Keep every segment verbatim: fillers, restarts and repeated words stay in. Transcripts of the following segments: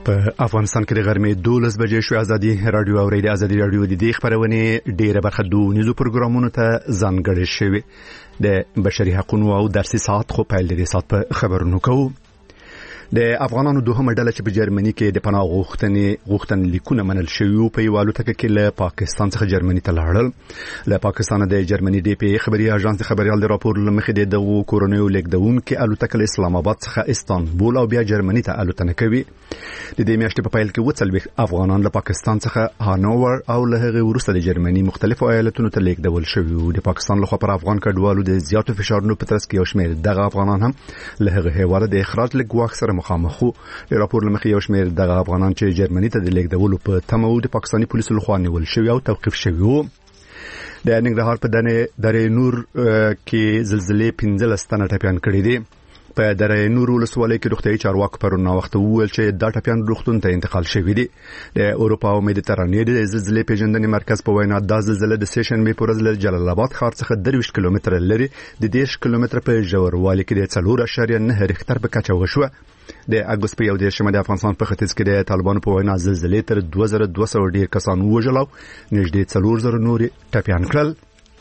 په افغانستان کې د غرمې دولس بجې شو. ازادي رادیو او ریډیو ازادي رادیو د دې خبرونه ډیره برخه دونیزو پروګرامونو ته ځانګړې شوی د بشري حقوقو او درسي ساعت خو پیل لري. ساعت په خبرونو کوو د افغانانو دوهمه ډله چې په جرمني کې د پناه غوښتنې غوښتن لیکونه منل شوی په یو الوتکه کې له پاکستان څخه جرمني ته لاړل. له پاکستان د جرمني ډي پی خبري اژانس خبريال د راپور لمخې د کورونیو لیکدون کې الوتکه له اسلام آباد څخه استانبول او بیا جرمني ته الوتنه کوي. د دې میاشتې په پیل کې وڅلوي افغانان له پاکستان څخه هانوور او له هغه وروسته د جرمني مختلفو ایالتونو ته لیکدول شوی. د پاکستان لخوا پر افغان کډوالو د زیاتو فشارونو په ترڅ کې یو شمېر دغه افغانان هم له هغه هیواده د اخراج لګواک سره مخامخ وو. د راپور لمخې یو شمېر دغه افغانان چې جرمني ته د لیکدولو په تمه وو د پاکستاني پولیسو لخوا نیول شوی او توقيف شوی وو. د ننګرهار په دنه درې نور کې زلزلې پنځلس تنه ټپيان کړي دي. په درې نور ولسوالۍ کې روغتيایي چارواکو پرون وخت وویل چې دا ټپيان روغتون ته انتقال شوی دي. د اروپا او مدیترانې د زلزلې پیژندنې مرکز په وینا دا زلزلې د سیشن به پرز له جلال آباد ښار څخه درویشت کیلومتره لري د دېرش کیلومتره په ژوروالي کې د څلور اشاریه نه ریختر په کچه وشوه. د اګوست په یو دیرشمه د افغانستان په ختیځ کې د طالبانو په وینا زلزلې تر دوه زره دوه سوه ډیر کسان وژل او نږدې څلور زره نور ټپيان کړل.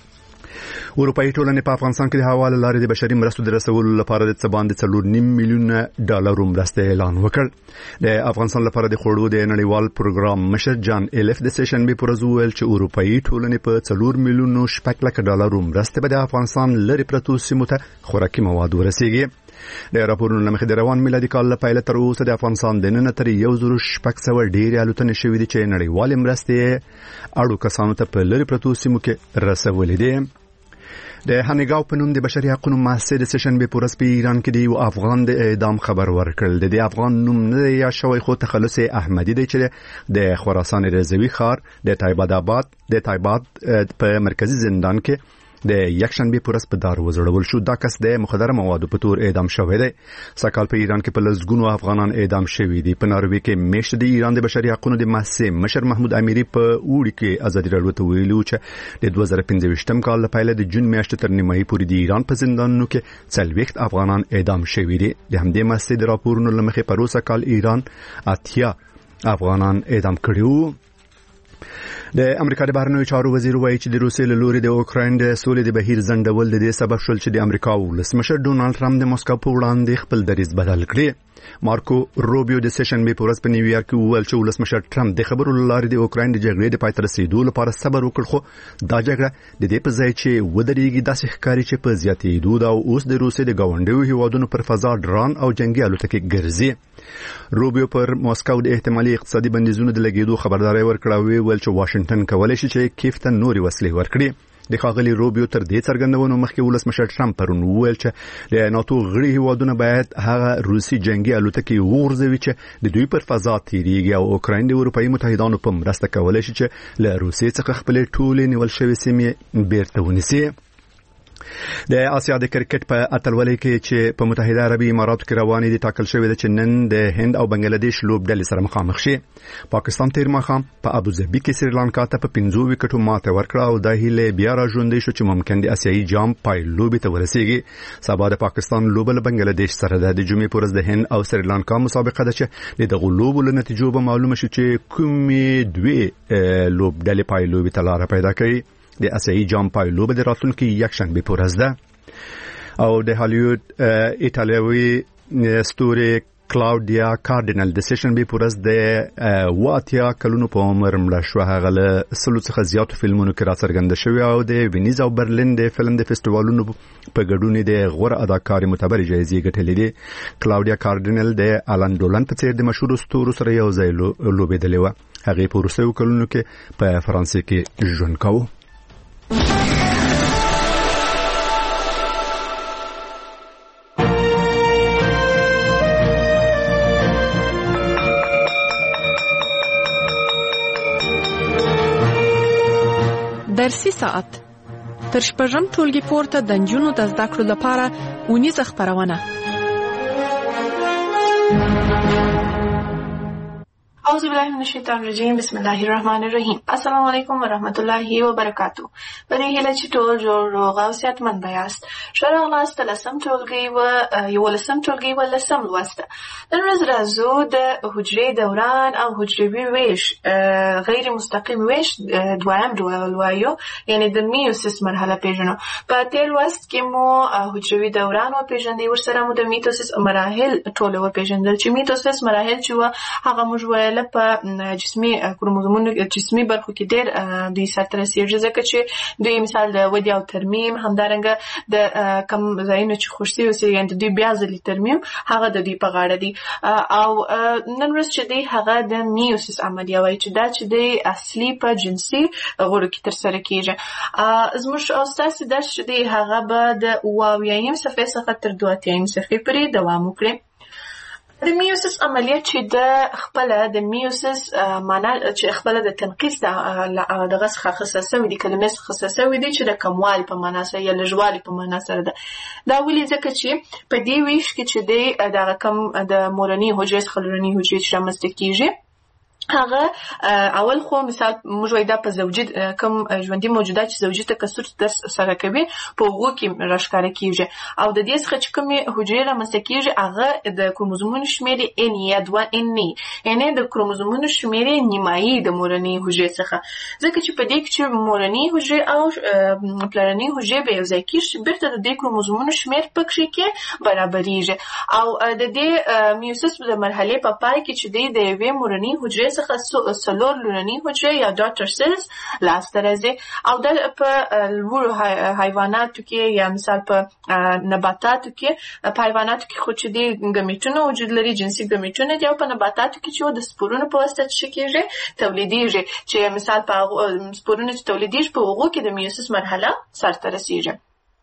اروپایي ټولنې په افغانستان کې د حواله لارې د بشري مرستو د رسولو لپاره د څه باندې څلور نیم میلیون ډالر مرسته اعلان وکړ. د افغانستان لپاره د خوړو د نړیوال پروګرام مشر جان ایلف د سیشن به پرز ویل چې اروپایي ټولنې په څلور میلیون شپږ لک ډالر مرسته به د افغانستان لري پرتو سیمو ته خوراکي مواد ورسیږي. د راپورونو لمخې د روان میلادي کال له پیل تر اوسه د افغانستان د نن تر یو زره شپږ سوه ډېرې الوتنې شوې دي چې نړیوال مرستې اړو کسانو ته په لري پرتو سیمو کې رسولې دي. د هنګاو په نوم د بشري حقوقو محصل د سیشن به پورس په ایران کې دی او افغان د اعدام خبر ورکړل. د افغان نوم نه یا شوی خو تخلص احمدی دی چې د خراسان رضوی ښار د تایباد آباد د تایباد په مرکزی زندان کې د یکشنبه پورس په دار وزړول شو. دا کس د مخدره موادو په تور اعدام شوی دی. سکهال په ایران کې په لزګونو افغانان اعدام شوی دي. په ناروې کې میشت د ایران د بشري حقوقو د محصل مشر محمود امیری په وړي کې ازادي رادیو ته ویلو چې د دوه زره پنځه کال له پیل د جون میاشتې تر نیمایي پورې د ایران په زندانونو کې څلوېښت افغانان اعدام شوی دي. د همدې محصل د راپورونو لمخې په روسا کال ایران اتیا افغانان اعدام کړي. د امریکا د بهرنیو چارو وزیر وایي چې د روسیې له لوري د اوکراین د سولې د بهیر ځنډول د دې سبب شول چې د امریکا ولسمشر ډونالد ټرمپ د موسکو په وړاندې خپل دریځ بدل کړي. مارکو روبیو د سیشن به پورس په نیویارک کې وویل چې ولسمشر ټرمپ د خبرو لارې د اوکراین د جګړې د پای ته رسیدو لپاره صبر وکړ خو دا جګړه د دې په ځای چې ودرېږي داسې ښکاري چې په زیاتېدو دا اوس د روسیې د گاونډیو هیوادونو پر فضا ډران او جنگي الوتکې ګرځي. روبیو پر موسکو د احتمالي اقتصادي بندیزونو د لګیدو خبرداري ورکړه او ویل چې واشنگټن کولای شي چې کیف ته نوري وسلې ورکړي. د خاغلی روبیو تر دې څرګندونو مخکې ولسمشر ټرمپ پرون وویل چې د ناتو غړي هیوادونه باید هغه روسي جنگي الوتکې وغورځوي چې د دوی پر فضا تیریږي او اوکراین د اروپایي متحدانو په مرسته کولای شي چې له روسیې څخه خپل ټولې نیول شوې سیمې بیرته ونیسي. د آسیا د کرکټ په اتلولۍ کې چې په متحده عربي اماراتو کې روانې دي ټاکل شوی دی چې نن د هند او بنگلاديش لوبډلې سره مخامخ شي. پاکستان تیر ماښام په ابوظبي کې سریلانکا ته په پنځو وکټو ماته ورکړه او د هیله بیا را ژوندې شو چې ممکن د آسیایي جام پای لوبې ته ورسیږي. سبا د پاکستان لوبه له بنگلاديش سره ده. د جمعې پورز د هند او سریلانکا مسابقه ده چې د دغه لوبو له نتیجو به معلومه شي چې کومې دوی لوبډلې پای لوبې ته لار پیدا کوي. د آسیایي جام پای لوبه د راتلونکي یکشنبه پورز ده. او د هالیوډ ایتالیوي ستوري کلاودیا کارډینل د سیشن به پورز د واتیا کلونو په عمر مړه شو. هغه له سلو څخه زیاتو فلمونو کې راڅرګنده شوی او د وینیز او برلین د فلم د فستیوالونو په ګډون د غوره اداکاري معتبر جایزې ګټلې دي. کلاودیا کارډینل د آلان ډولن په څیر د مشهور ستورو سره یو ځای لوبېدلې و. هغه په روسي کلونو کې په فرانسې کې ژوند کاوه. درسي ساعت تر شپږم ټولګي پورته د نجونو د زده کړو لپاره اونیزه خپرونه. اعوذ بالله من الشیطان الرجیم بسم الله الرحمن الرحیم. السلام علیکم و رحمت الله و برکاتو. په دې هیله چې ټول جوړ روغ او صحتمند یاست. ښه راغلاست لسم ټولګي و یولسم ټولګي و لسم لوسته. نن ورځ راځو د حجرې دوران او حجروي ویش غیر مستقیم ویش دویم ډول وایو، یعنی د میوسیس مرحله پیژنو. په تیر لوست کې مو حجروي دوران وپیژندی، ورسره مو د میتوسیس مراحل ټول وپیژندل. چې میتوسیس مراحل چې و هغه موږ ویل په جسمي کروموزومونو جسمي برخو کې ډېر دوی سره رسیږي، ځکه چې دوی مثال د ودې او ترمیم، همدارنګه د کم ځایونو چې خوشتي اوسي یعنې د دوی بیا ځلې ترمیم هغه د دوی په غاړه دي. او نن ورځ چې دی هغه د میوسیس عملیه وایي، چې دا چې دی اصلي په جنسي غړو کې ترسره کېږي. زموږ او ستاسې درس چې دی هغه به د اووه اویایم صفحې څخه تر دوه اتیایم صفحې پورې دوام وکړي. د میوسیس عملیه چې د خپله د میوسیس معنا چې خپله د تنقیص دغه څخه اخیستل سوي دي، کلمې څخه اخیستل سوي دي چې د کموالي په معنا سره یا لږوالي په معنا سره ده. دا ولې؟ ځکه چې په دې ویش کې چې دی دغه کم د مورنۍ حجرې څخه لومړنۍ حجرې چې رامنځته کېږي هغه اول خو مثال موږ وایو دا په زوجي کوم ژوندي موجودات چې زوجي تکثر سره کوي په هغو کې راښکاره کېږي. او د دې څخه چې کومې حجرې رامنځته کېږي هغه د کروموزومونو شمېر یې ان یا دوه ان نه، یعنې د کروموزومونو شمېر یې نیمایي د مورنۍ حجرې څخه، ځکه چې په دې کې چې مورنۍ حجرې او پلرنۍ حجرې به یو ځای کېږي بېرته د دې کروموزومونو شمېر پکښې کې برابرېږي. او د دې میوسیس د مرحلې په پای کې چې دی د یوې مورنۍ حجرې څخه څلور لومړنۍ حجرې یا ډاټر سیلز لاسته راځي. او دا په لوړو حیواناتو کې یا مثال په نباتاتو کې، په حیواناتو کې خو چې دی ګمیټونه وجود لري، جنسي ګمیټونه دي، او په نباتاتو کې چې د سپورونو په واسطه څه کېږي تولیدېږي، چې مثال په سپورونو چې تولیدېږي په هغو کې د میوسیس مرحله سرته رسېږي.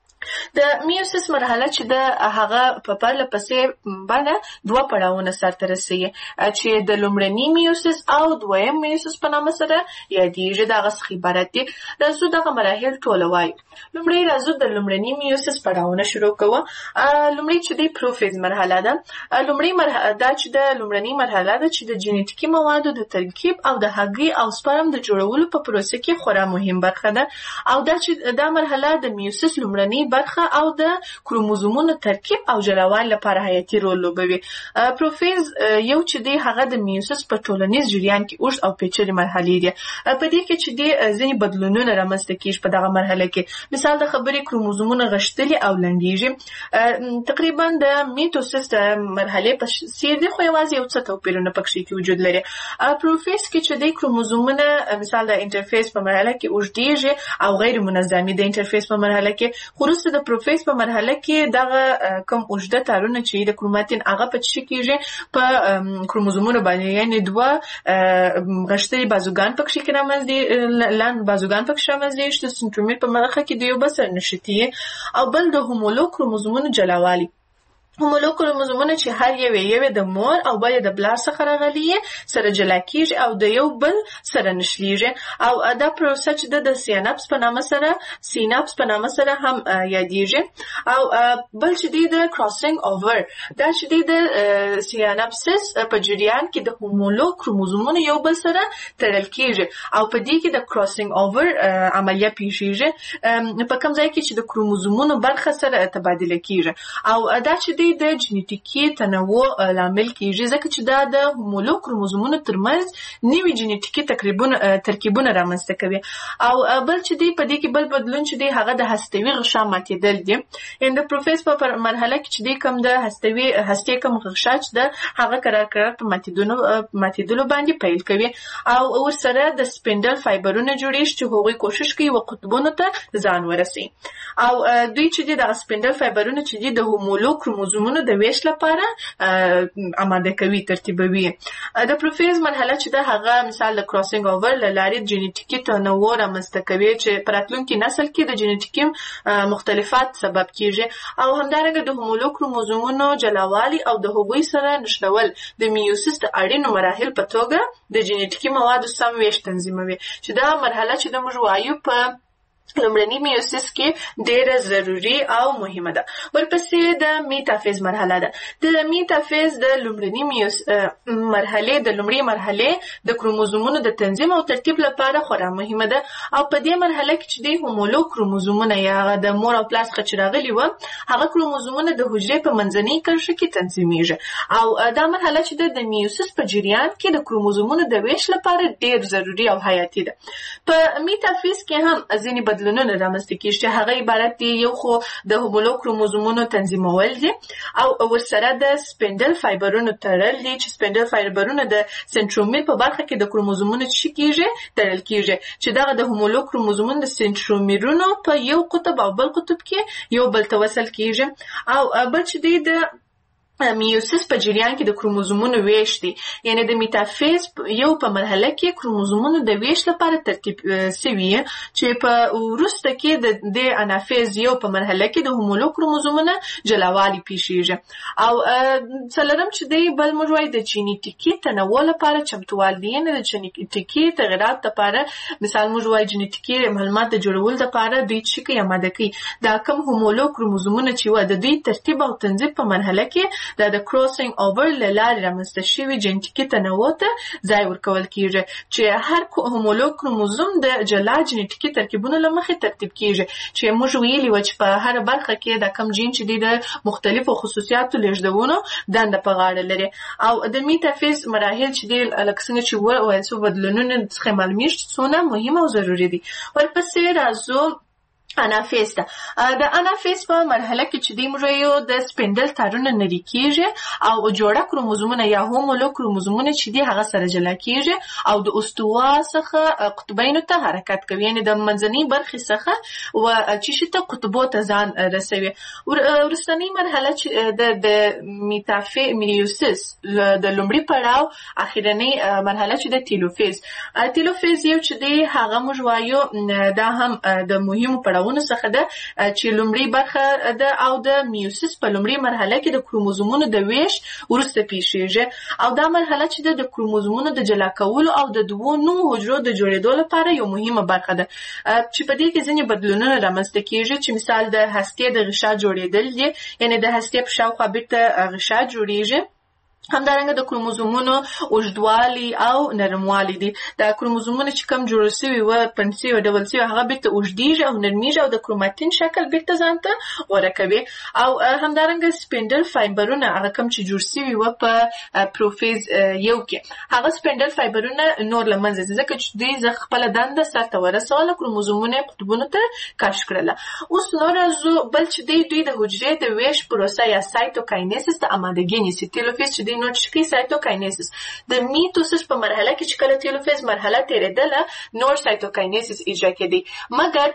د میوسیس مرحله چې د هغه په پرله پسې بڼه دوه پړاوونه سرته رسوي، چې د لومړني میوسیس او دویم میوسیس په نامه سره یادېږي. د هغه څخه عبارت دي. راځو دغه مراحل ټوله وایو. لومړی راځو د لومړني میوسیس پړاوونه شروع کوو. لومړی چې دی پروفیز مرحله ده. لومړی مرحله دا چې د لومړنۍ مرحله ده چې د جینیټیکي موادو د ترکیب او د هګۍ او سپرم د جوړولو په پروسه کې خورا مهم برخه ده. او دا چې دا مرحله د میوسیس لومړنۍ برخه او د کروموزومونو ترکیب او جلاوالي لپاره حیاتي رول لوبوي. پروفیز یو چې دی هغه د میوسیس په ټولنیز جریان کې اوږد او پیچلې مرحلې دي. په دې کې چې دی ځینې بدلونونه رامنځته کېږي په دغه مرحله کې. مثال د خبرې کروموزومونه غښتلي او لنډېږي. تقریبا د میټوسیس د مرحلې په څېر دي، خو یوازې یو څه توپیرونه پکښې کې وجود لري. پروفیز کې چې دی کروموزومونه مثال د انټرفیس په مرحله کې اوږدېږي او غیر منظمي د انټرفیس په مرحله کې. خو وروسته د پروفیز په مرحله کې دغه کوم اوږده تارونه چې د کروماتین هغه په څه کېږي په کروموزومونو باندې، یعنې دوه غښتلي بازوګان پکښې کې رامنځته لاند بازوګان پکښې رامنځته چې د سنټرومیر په برخه کې د یو بل سره نښتي، او بل د هومولوګ کروموزومونو جلاوالي. هومولوګ کروموزومونه چې هر یو یو د مور او بل د بلار څخه راغلي سره جلا کېږي او د یو بل سره نښلېږي. او دا پروسه چې د سیناپس په نامه سره سیناپس په نامه سره هم یادېږي. او بل چې دی د کراسینګ اوور، دا چې دی د سیناپسس په جریان کې د هومولوګ کروموزومونو یو بل سره تړل کېږي، او په دې کې د کراسینګ اوور عملیه پیښیږي په کوم ځای کې چې د کروموزومونو برخه سره تبادله کېږي. او دا چې دی د جینیټیکي تنوع لامل کېږي، ځکه چې دا د هومولوګ کروموزومونو ترمنځ نوي جینیټیکي ترکیبونه رامنځته کوي. او بل چې دی په دې کې بل بدلون چې دی هغه د هستوي غشا ماتېدل دي. یعنې د پروفیز په مرحله کې چې دی کوم د هستوي هستې کوم غشا چې ده هغه قرار قرار په ماتېدلو باندې پیل کوي، او ورسره د سپینډل فایبرونه جوړېږي چې هغوی کوشش کوي و قطبونو ته ځان ورسوي. او دوی چې دی دغه سپینډل فایبرونه چې دی د هومولوګ کروموزومونو د ویش لپاره آماده کوي، ترتیبوي. د پروفیز مرحله چې ده هغه مثال د کراسینګ اوور له لارې جینیټیکي تنوع رامنځته کوي چې په راتلونکي نسل کې د جینیټیکي مختلفات سبب کېږي. او همدارنګه د هومولوګ کروموزومونو جلاوالي او د هغوی سره نښلول د میوسیس د اړینو مراحل په توګه د جینیټیکي موادو سم ویش تنظیموي، چې دا مرحله چې د موږ وایو په لومړني میوسیس کې ډېره ضروري او مهمه ده. ورپسې د میټافیز مرحله ده. د میټافیز د لومړني میوس مرحله د لومړۍ مرحله د کروموزومونو د تنظیم او ترتیب لپاره خورا مهمه ده او په دې مرحله کې چې د هومولوګ کروموزومونه یا د مور او پلار څخه چې راغلي و هغه کروموزومونه د حجرې په منځنۍ کرښه کې تنظیمیږي او دا مرحله چې د میوسیس په جریان کې د کروموزومونو د ویش لپاره ډېر ضروري او حیاتي ده. په میټافیز کې هم ځینې بدلونونه رامنځته کیږي چې هغه عبارت دي یو خو د هومولوګ کروموزومونو تنظیمول دي او ورسره د سپینډل فایبرونو تړل دي چې سپینډل فایبرونه د سنټرومیر په برخه کې د کروموزومونو چې کیږي تړل کیږي چې دغه د هومولوګ کروموزومونو د سنټرومیرونو په یو قطب او بل قطب کې یو بل ته وصل کیږي او بل چې د میوسیس په جریان کې د کروموزومونو ویش دي یعنی د میټافیز یو په مرحله کې کروموزومونو د ویش لپاره ترتیب سوي چې په وروسته کې د د انافیز یو په مرحله کې د هومولوګ کروموزومونو جلاوالي پیښیږي او څلورم چې دی بل موږ وایو د جینیټیکي تنوع لپاره چمتووال دي یعنی د جینیټیکي تغیرات لپاره مثال موږ وایو جینیټیکي معلومات د جوړولو لپاره دوی چې کوي اماده کوي دا کوم هومولوګ کروموزومونه چې و د دوی ترتیب او تنظیم په مرحله کې دا د کروسینګ اوور لارې رامنځته شوي جینټیکي تنوع ته ځای ورکول کیږي چې هر هومولوګ کروموزوم د جلا جینټیکي ترکیبونو له مخې ترتیب کیږي چې موږ ویلي و چې په هر برخه کې د کم جین چې د مختلفو خصوصیاتو لیږدونو دنده په غاړه لري او د میټافیز مراحل چې د لکه څنګه چې وایي څو بدلونونه څخه معلومیږي څونه مهمه او ضروري دي. ورپسې راځو انافیز ته. د انافیز په مرحله کې چې د موږ د سپینډل تارونه نری کیږي او جوړه کروموزومونه یا هومولوګ کروموزومونه چې دی هغه سره جلا کیږي او د استوا څخه قطبینو ته حرکت کوي یعنی د منځنۍ برخې څخه و چې شته قطبو ته ځان رسوي. ورستنی مرحله چې د د میټافی میوسیس د لومړي پړاو اخیرنی مرحله چې د تیلوفیز تیلوفیز یو چې دی هغه موږ وایو دا هم د مهمو پړاو ونه څخه ده چې لومړی برخه ده او د میوسیس په لومړی مرحله کې د کروموزومونو د ویش وروسته پیښیږي او دا مرحله چې د کروموزومونو د جلا کولو او د دوو نوو حجرو د جوړېدو لپاره یو مهمه برخه ده چې په دې کې ځینې بدلونونه رامنځته کیږي چې مثال د هستې د غشا جوړېدل دي یعنی د هستې په شاوخوا بیرته غشا جوړیږي. همدارنګه د کروموزومونو اوږدوالي او نرموالي دي. دا کروموزومونه چې کم جوړ شوي و پنسي او ډبل سي هغه بیرته اوږدیږي او نرمیږي او د کروماتین شکل بیرته ځان ته غوره کوي او همدارنګه سپینډل فایبرونه هغه کم چې جوړ شوي و په پروفیز یو کې هغه سپینډل فایبرونه نور له منځه ځي ځکه چې دوی ز خپله دنده سرته ورسوله کروموزومونه قطبونو ته کش کړله. اوس نور راځو بل چې دی دوی د حجرې د ویش پروسه یا سایتوکاینیسس ته امادګي نیسي. تیلوفیز چې دی نو چې کوي سایتوکاینیسس د میټوسس په مرحله کې چې کله تیلوفیز مرحله تیرېدله نور سایتوکاینیسس اجرا کېدی مګر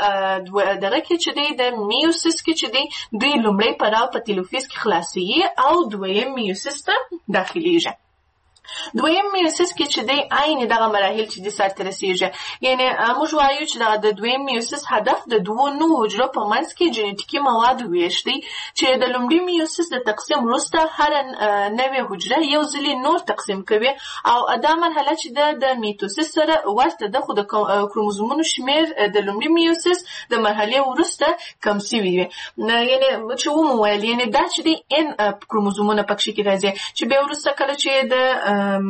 په دغه کې چې دی د میوسس کې چې دی دوی لومړی پړاو په تیلوفیز کې خلاصیږي او دویم میوسس ته داخليږي. دویم میوسیس کې چې دی عین دغه مراحل چې د سرته رسیږي یعنی موږ وایو چې د دویم میوسیس هدف د دوو نوو حجرو په منځ کې جینیټیکي مواد ویش دی چې د لومړي میوسیس د تقسیم وروسته هر نوې حجره یو ځلې نور تقسیم کوي او دا مرحله چې د میټوسیس سره ورته ده خو د کروموزومونو شمیر د لومړي میوسیس د مرحلې وروسته کم شوی وي یعنی چې ومویل یعنی دا چې دی ان کروموزومونه پکې کې راځي چې به وروسته کله چې د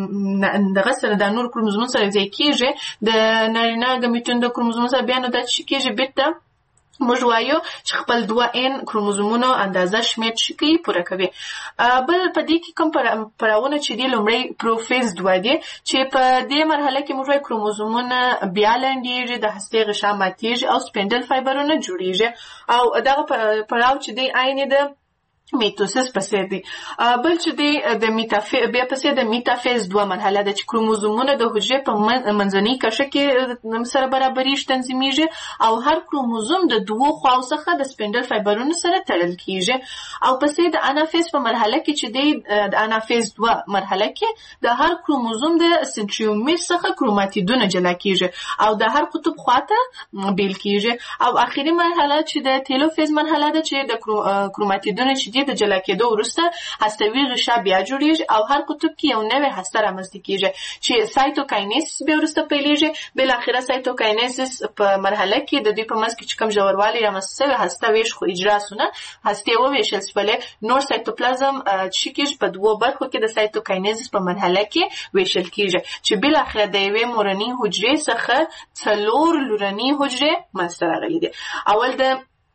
دغه سره د نور کروموزوم سره ځای کیږي د نارینه ګمیټون د کروموزوم سره بیا نو د چې کیږي بیرته موږ وایو چې خپل دوه ان کروموزومونو اندازه شمیر شي پوره کوي. بل په دې کې کوم پړاوونه چې دی لومړی پروفیز دوه دی چې په دې مرحله کې موږ وایو کروموزومونه بیا لنډیږي د هستې غشا ماتیږي او سپینډل فایبرونه جوړیږي او دغه پړاو چې دی عین د میټوسس پسې دی. بل چې دی د میټافیز بیا پسې د میټافیز دوه مرحله ده چې کروموزومونه د حجرې په منځنۍ کرښه کې سره برابرېږي تنظیمیږي او هر کروموزوم د دوو خواو څخه د سپینډل فایبرونو سره تړل کیږي او پسې د انافیز په مرحله کې چې دی د انافیز دوه مرحله کې د هر کروموزوم د سنټریومیر څخه کروماتیدونه جلا کیږي او د هر قطب خواته بیل کیږي او اخیری مرحله چې د تیلوفیز مرحله ده چې د کروماتیدونه چې چې د جلا کېدو وروسته هستوي غشا بیا جوړیږي او هر قطب کې یو نوې هسته رامنځته کیږي چې سایتوکاینیز بیا وروسته پیلېږي. بل اخره سایتوکاینیز په مرحله کې د دې په منځ کې چې کوم ژوروالی رامنځته شوی هسته ویش خو اجرا سونه هستې وویشل شولې. نور سایتوپلازم چې کېږي په دوو برخو کې د سایتوکاینیز په مرحله کې ویشل کیږي چې بل اخره د یوې مورنۍ حجرې څخه څلور لورنۍ حجرې منځته راغلي دي. اول د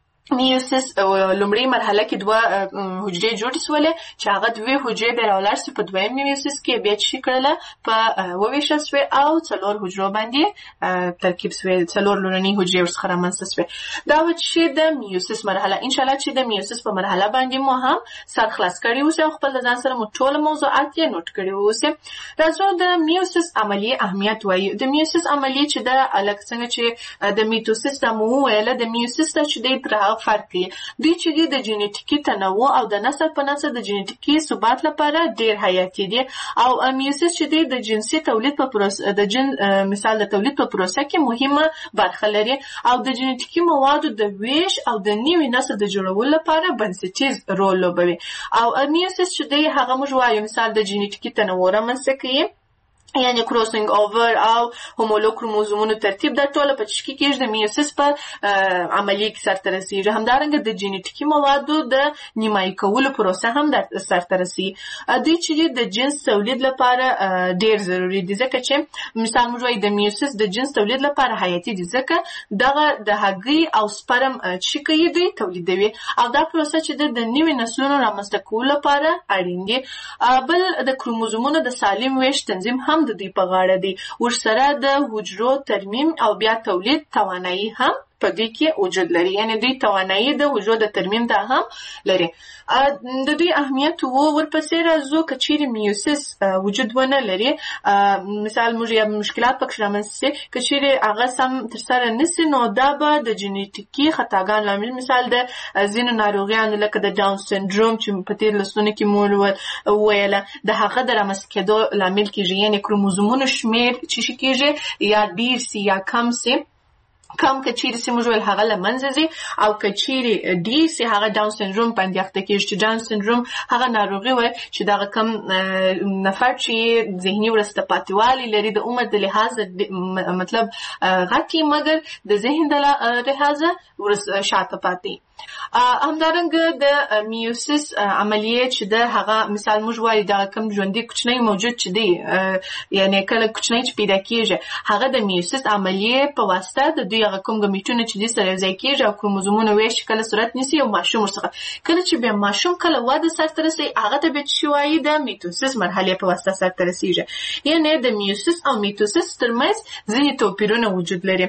میوسس لومړی مرحله کې دوه حجرې جوړې شولې چې هغه دوه حجرې بیا راولاړ شي په دویم میوسس کې بیا چې کړله په وویشل شوې او څلور حجرو باندې ترکیب شوې څلور لورنۍ حجرې ورڅخه رامنځته شوې. دا و چې د میوسس مرحله انشاءالله چې د میوسس په مرحله باندې مو هم سر خلاص کړی اوسئ او خپل ځان سره مو ټول موضوعات یې نوٹ کړي اوسئ. راځو د میوسس عملیې اهمیت وایو. د میوسس عملیې چې د الګ څنګه چې د میټوسس د مو ویله د میوسس چې د فرق کوي دوی چې د جینیټیکي تنوع او د نسل په نسل د جینیټیکي ثبات لپاره ډیر حیاتي دي او میوسس چې د جنسي تولید په پروسه د جن مثال د تولید په پروسه کې مهمه برخه لري او د جینیټیکي موادو د ویش او د نوي نسل د جوړولو لپاره بنسټیز رول لوبوي. او میوسس چې د هغه موږ وایو مثال د جینیټیکي تنوع رامنځته کوي یعنی کروسینګ اوور او هومولوګ کروموزومونو ترتیب د ټوله په چکی کې د میوسس په عملیه کې سرته رسیږي. همدارنګه د جینیټیکي موادو د نیمایي کولو پروسه هم د سرته رسیږي. دوی چې د جنس تولید لپاره ډیر ضروری دي ځکه چې مثال موږ وایو د میوسس د جنس تولید لپاره حیاتي دي ځکه دغه د هګۍ او سپرم چې کوي دوی تولیدوي او دا پروسه چې د نوي نسلونو رامنځته کولو لپاره اړین دي. بل د کروموزومونو د سالم ویش تنظیم هم د دوی په غاړه دی. ورسره د حجرو ترمیم او بیا تولید توانایي هم په دې کې وجود لري یعنی دوی توانایي د حجرو د ترمیم ته هم لري. د دوی اهمیت وو ورپسې راځو که چیرې میوسس وجود ونه لري مثال موږ یو مشکلات پکې رامنځته شي که چیرې هغه سم ترسره نشي نو دا به د جینیټیکي خطاګانو لامل مثال د ځینو ناروغیانو لکه د ډاون سنډروم چې په تېر لسونو کې مو وویله د هغه د رامنځته کېدو لامل کېږي یعنی کروموزومونو شمیر چې شي کېږي یا ډیر سي یا کم سي کم که چیرې سي موږ ویل هغه له منځه ځي او که چیرې ډیر سي هغه ډاون سنډروم باندې اخته کېږي چې ډاون سنډروم هغه ناروغي وایي چې دغه کم نفر چې ذهني وروسته پاتې لري د عمر د لحاظه مطلب غټي مګر د ذهن د لحاظه ورسته شاته پاتې. همدارنګه د میوسس عملیه چې د هغه مثال موږ وایو دا کوم ژوندۍ کوچنی موجود چې دی یعنی کله کوچنی چې پیدا کېږي هغه د میوسس عملیه په واسطه د دوی هغه کوم ګمیټونه چې دي سره یوځای کېږي او کروموزومونه ویش کله صورت نیسي او ماشوم ورڅخه کله چې بیا ماشوم کله واده سرته رسي هغه ته به چې وایي د میټوسس مرحلې په واسطه سرته رسیږي یعنی د میوسس او میټوسس ترمنځ ځینې توپیرونه وجود لري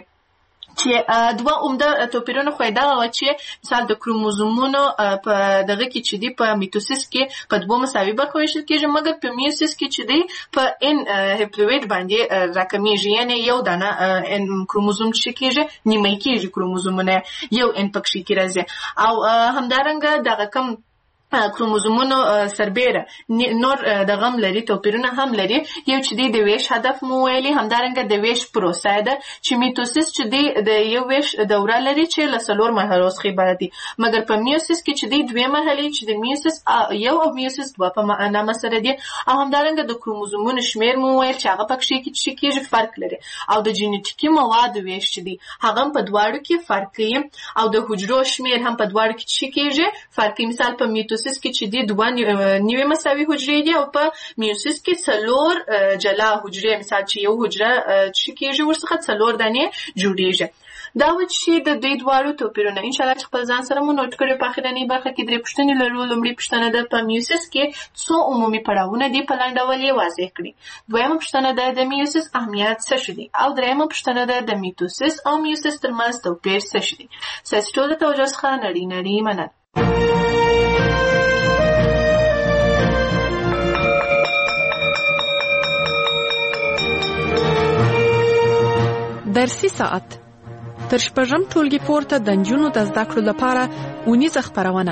چې دوه عمده توپیرونه خو دا و چې مثال د کروموزومونو په دغه کې چې دی په میټوسس کې په دوه مساوي برخو ویشل کېږي مګر په میوسس کې چې دی په ان هپلوئید باندې راکمیږي یعنی یو دانه ان کروموزوم چې کېږي نیمه کېږي کروموزومونه یو ان پکې کې راځي او همدارنګه دغه کم کروموزومونو سربېره نور د غم لري توپیرونه هم لري یو چې دی د ویش هدف مو ویلي همدارنګه د ویش پروسه ده چې میټوسس چې دی د یو ویش دوره لري چې له څلور مرحلو څخه عبارت دي مګر په میوسس کې چې دی دوه مرحلې چې د میوسس یو او میوسس دوه په نامه سره دي او همدارنګه د کروموزومونو شمیر مو ویل چې هغه پکې کې چې کېږي فرق لري او د جینیټیکي موادو ویش چې دی هغه په دواړو کې فرق کوي او د حجرو شمیر هم په دواړو کې چې کېږي فرق مثال په میټوسس کې چې دی دوه نیوي مساوي حجرې دي او په میوسس کې څلور جلا حجرې مثال چې یو حجره چې کېږي ورڅخه څلور دانې جوړیږي. دا و چې د دوی دواړو توپیرونه ان شاء الله چې خپل ځان سره مو نوٹ کړئ. په اخرنۍ برخه کې درې پوښتنې لرو. لومړی پوښتنه ده په میوسس کې څو عمومي پړاوونه دي په لاندې ډول یې واضح کړئ. دویمه پوښتنه ده د میوسس اهمیت څه شی دی او دریمه پوښتنه ده د میټوسس او میوسس ترمنځ توپیر څه شی دی. ستاسو ټول توجه څخه نړۍ نړۍ مننه. درسي ساعت تر شپږم ټولګي پورته د نجونو د زده کړو لپاره اونیزه خپرونه.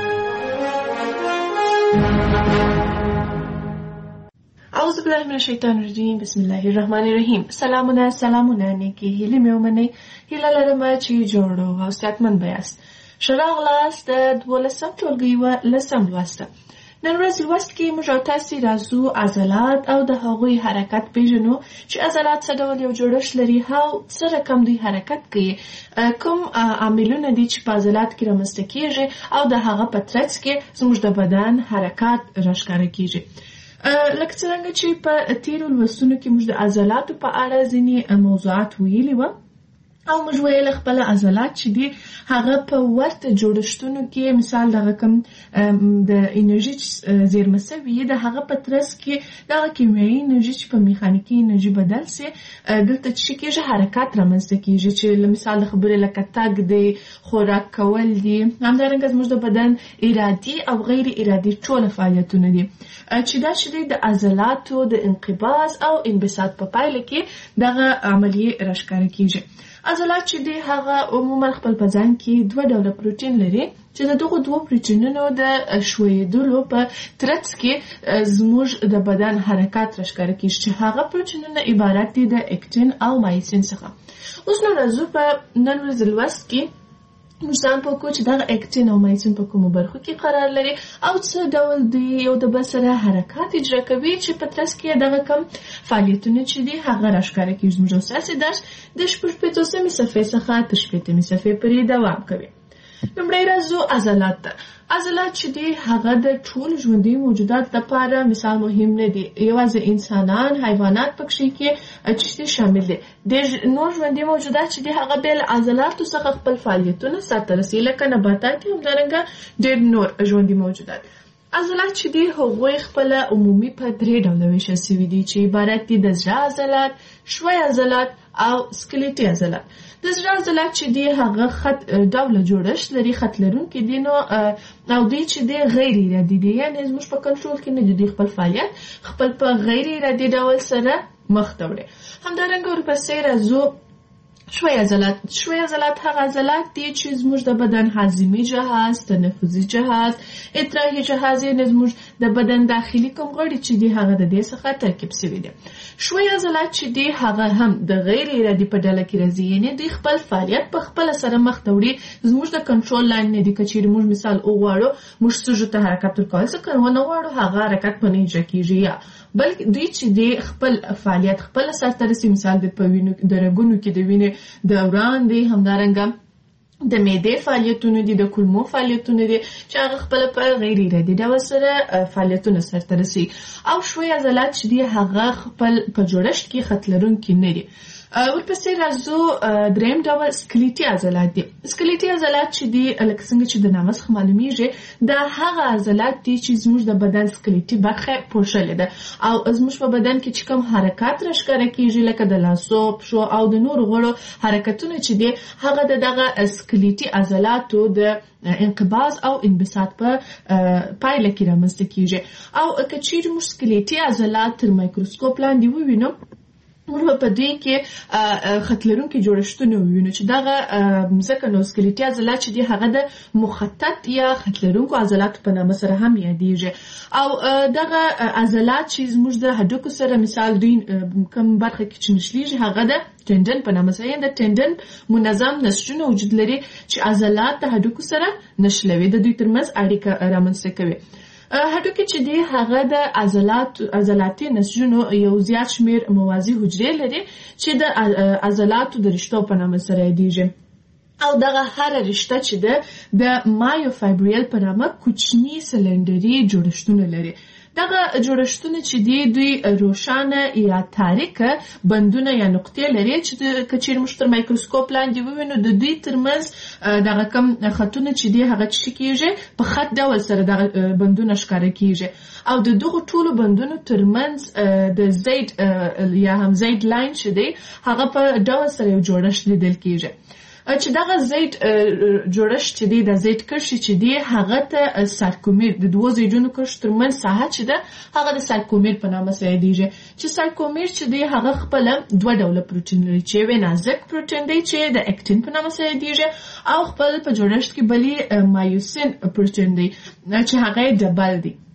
اعوذ بالله من الشیطان الرجیم بسم الله الرحمن الرحیم. سلامونه سلامونه نیکی هیله مې ومنئ. هیله لرم چې جوړ او صحتمند بیاست. ښه راغلاست د دولسم ټولګي و لسم لوست. نن ورځ لوست کې موږ او تاسې راځو عضلات او د هغوی حرکت پیژنو چې عضلات څه ډول یو جوړښت لري او څه رقم دوی حرکت کوي، کوم عاملونه دي چې په عضلات کې رامنځته کیږي او د هغه په ترڅ کې زموږ د بدن حرکات راښکاره کیږي. لکه څرنګه چې په تیرو لوستونو کې موږ د عضلاتو په اړه ځینې موضوعات ویلي وو او موږ ویل خپل عضلات چې دي هغه په ورته جوړښتونو کې مثال دغه کوم د انرژي زیرمه سوي د هغه په ترڅ کې دغه کیمیاوي انرژي چې په میخانیکي انرژي بدل سي دلته چې کېږي حرکات رامنځته کېږي چې مثال د خبرې لکه تګ دی، خوراک کول دي، همدارنګه زموږ د بدن ارادي او غیر ارادي ټول فعالیتونه دي چې دا چې د عضلاتو د انقباض او انبساط په پایله کې دغه عملیه راښکاره کېږي. عضلات چې دی هغه عموما خپل په ځان کې دوه ډوله پروتین لري چې د دغو دوه پروتینونو د ښویېدلو په ترڅ کې زموږ د بدن حرکات راښکاره کېږي چې هغه پروتینونه عبارت دي د اکتین او مایسین څخه. اوس نو راځو په نن ورځ لوست کې موږ ځان پوهکو چې دغه اکتین او مایسین په کومو برخو کې قرار لري او څه ډول دوی یو د بل سره حرکات اجرا کوي چې په ترڅ کې دغه کم فعالیتونه چې دي هغه راښکاره کېږي. زموږ ستاسې درس د شپږ پنځوسمې صفحې څخه تر شپېتمې صفحې پورې دوام کوي. لومړی راځو عضلات ته. عضلات چې دي هغه د ټول ژوندي موجودات لپاره مثال مهم نه دي، یوازې انسانان، حیوانات پکې کې چې شامل دي. د نور ژوندي موجودات چې دي هغه بل عضلاتو څخه خپل فعالیتونه سرته رسوي لکه نباتات هم همدارنګه ډېر نور ژوندي موجودات. عضلات چې دي هغوی خپل عمومي په درې ډوله ویشل سوي دي چې عبارت دي د زړه عضلات، ښوی عضلات او سکلیټي عضلات. د زړه عضلات چې دي هغه خط ډوله جوړښت لري، خط لرونکي دي نو او دوی چې دي غیر ارادي دي، یعنې زموږ په کنټرول کې نه دي، خپل فعالیت خپل په غیر ارادي ډول سره مخ ته وړي. همدارنګه ورپسې راځو ښوی عضلات. ښوی عضلات هغه عضلات دي چې زموږ د بدن هاضمي جهاز، تنفسي جهاز، ادراکي جهاز، یعنې زموږ د بدن داخلي کوم غړي چې دي هغه د دې څخه ترکیب شوي دي. ښوی عضلات چې دي هغه هم د غیر ارادي په ډله کې راځي، یعنې دوی خپل فعالیت په خپله سره مخ ته وړي، زموږ د کنټرول لاندې نه دي. که چیرې موږ مثال وغواړو موږ سږو ته حرکت ورکول څه که ونه غواړو هغه حرکت په نه اجرا کېږي، یا بلکې دوی چې دي خپل فعالیت خپل سرته رسي. مثال د په وینو د رګونو کې د وینې دوران دی، همدارنګه د معدې فعالیتونه دي، د کولمو فعالیتونه دي چې هغه خپل په غیر ارادي ډول سره فعالیتونه سرته رسي. او ښوی عضلات چې دي هغه خپل په جوړښت کې خط لرونکي نه دي. ورپسې راځو دریم ډول سکلیټي عضلات دي. سکلیټي عضلات چې دي لکه څنګه چې د نامه څخه معلومیږي دا هغه عضلات دي چې زموږ د بدن سکلیټي برخه پوښلې ده او زموږ په بدن کې چې کوم حرکات راښکاره کېږي لکه د لاسو، پښو او د نورو غړو حرکتونه چې دي هغه د دغه سکلیټي عضلاتو د انقباض او انبساط په پایله کې رامنځته کېږي. او که چیرې موږ سکلیټي عضلات تر مایکروسکوپ لاندې ووینو موږ په دوی کې خط لرونکي جوړښتونه ووینو چې دغه ځکه نو سکلیټي عضلات چې دي هغه د مخطط یا خط لرونکو عضلاتو په نامه سره هم یادیږي. او دغه عضلات چې زموږ د هډوکو سره مثال دوی کوم برخه کې چې نښلېږي هغه د ټنډن په نامه سره، د ټنډن منظم نسجونه وجود لري چې عضلات د هډوکو سره نښلوي، د دوی ترمنځ اړیکه رامنځته کوي. هډوکي چې دی هغه د عضلات عضلاتي نسجونو یو زیات شمیر موازي حجرې لري چې د عضلاتو د رشتو په نامه سره یادیږي. او دغه هر رشته چې ده د مایوفایبریل په نامه کوچني سلندري جوړښتونه لري. دغه جوړښتونه چې دي دوی روښانه یا تاریکه بندونه یا نقطې لري چې که چیرې موږ تر مایکروسکوپ لاندې ووینو د دوی ترمنځ دغه کم خطونه چې دي هغه څه کېږي په خط ډول سره دغه بندونه ښکاره کېږي. او د دغو ټولو بندونو ترمنځ د زید یا هم زید لاین چې دی هغه په ډول سره یو جوړښت لیدل کېږي چې دغه زید جوړښت چې دی د زید کرښې چې دی هغه ته سارکومیر د دوو زیدونو کرښو ترمنځ ساحه چې ده هغه د سارکومیر په نامه سره یادیږي. چې سارکومیر چې دی هغه خپله دوه ډوله پروټین لري چې یو نازک پروټین دی چې د اکتین په نامه سره یادیږي او خپل په جوړښت کې بلې مایوسین پروټین دی چې هغه ډبل دی.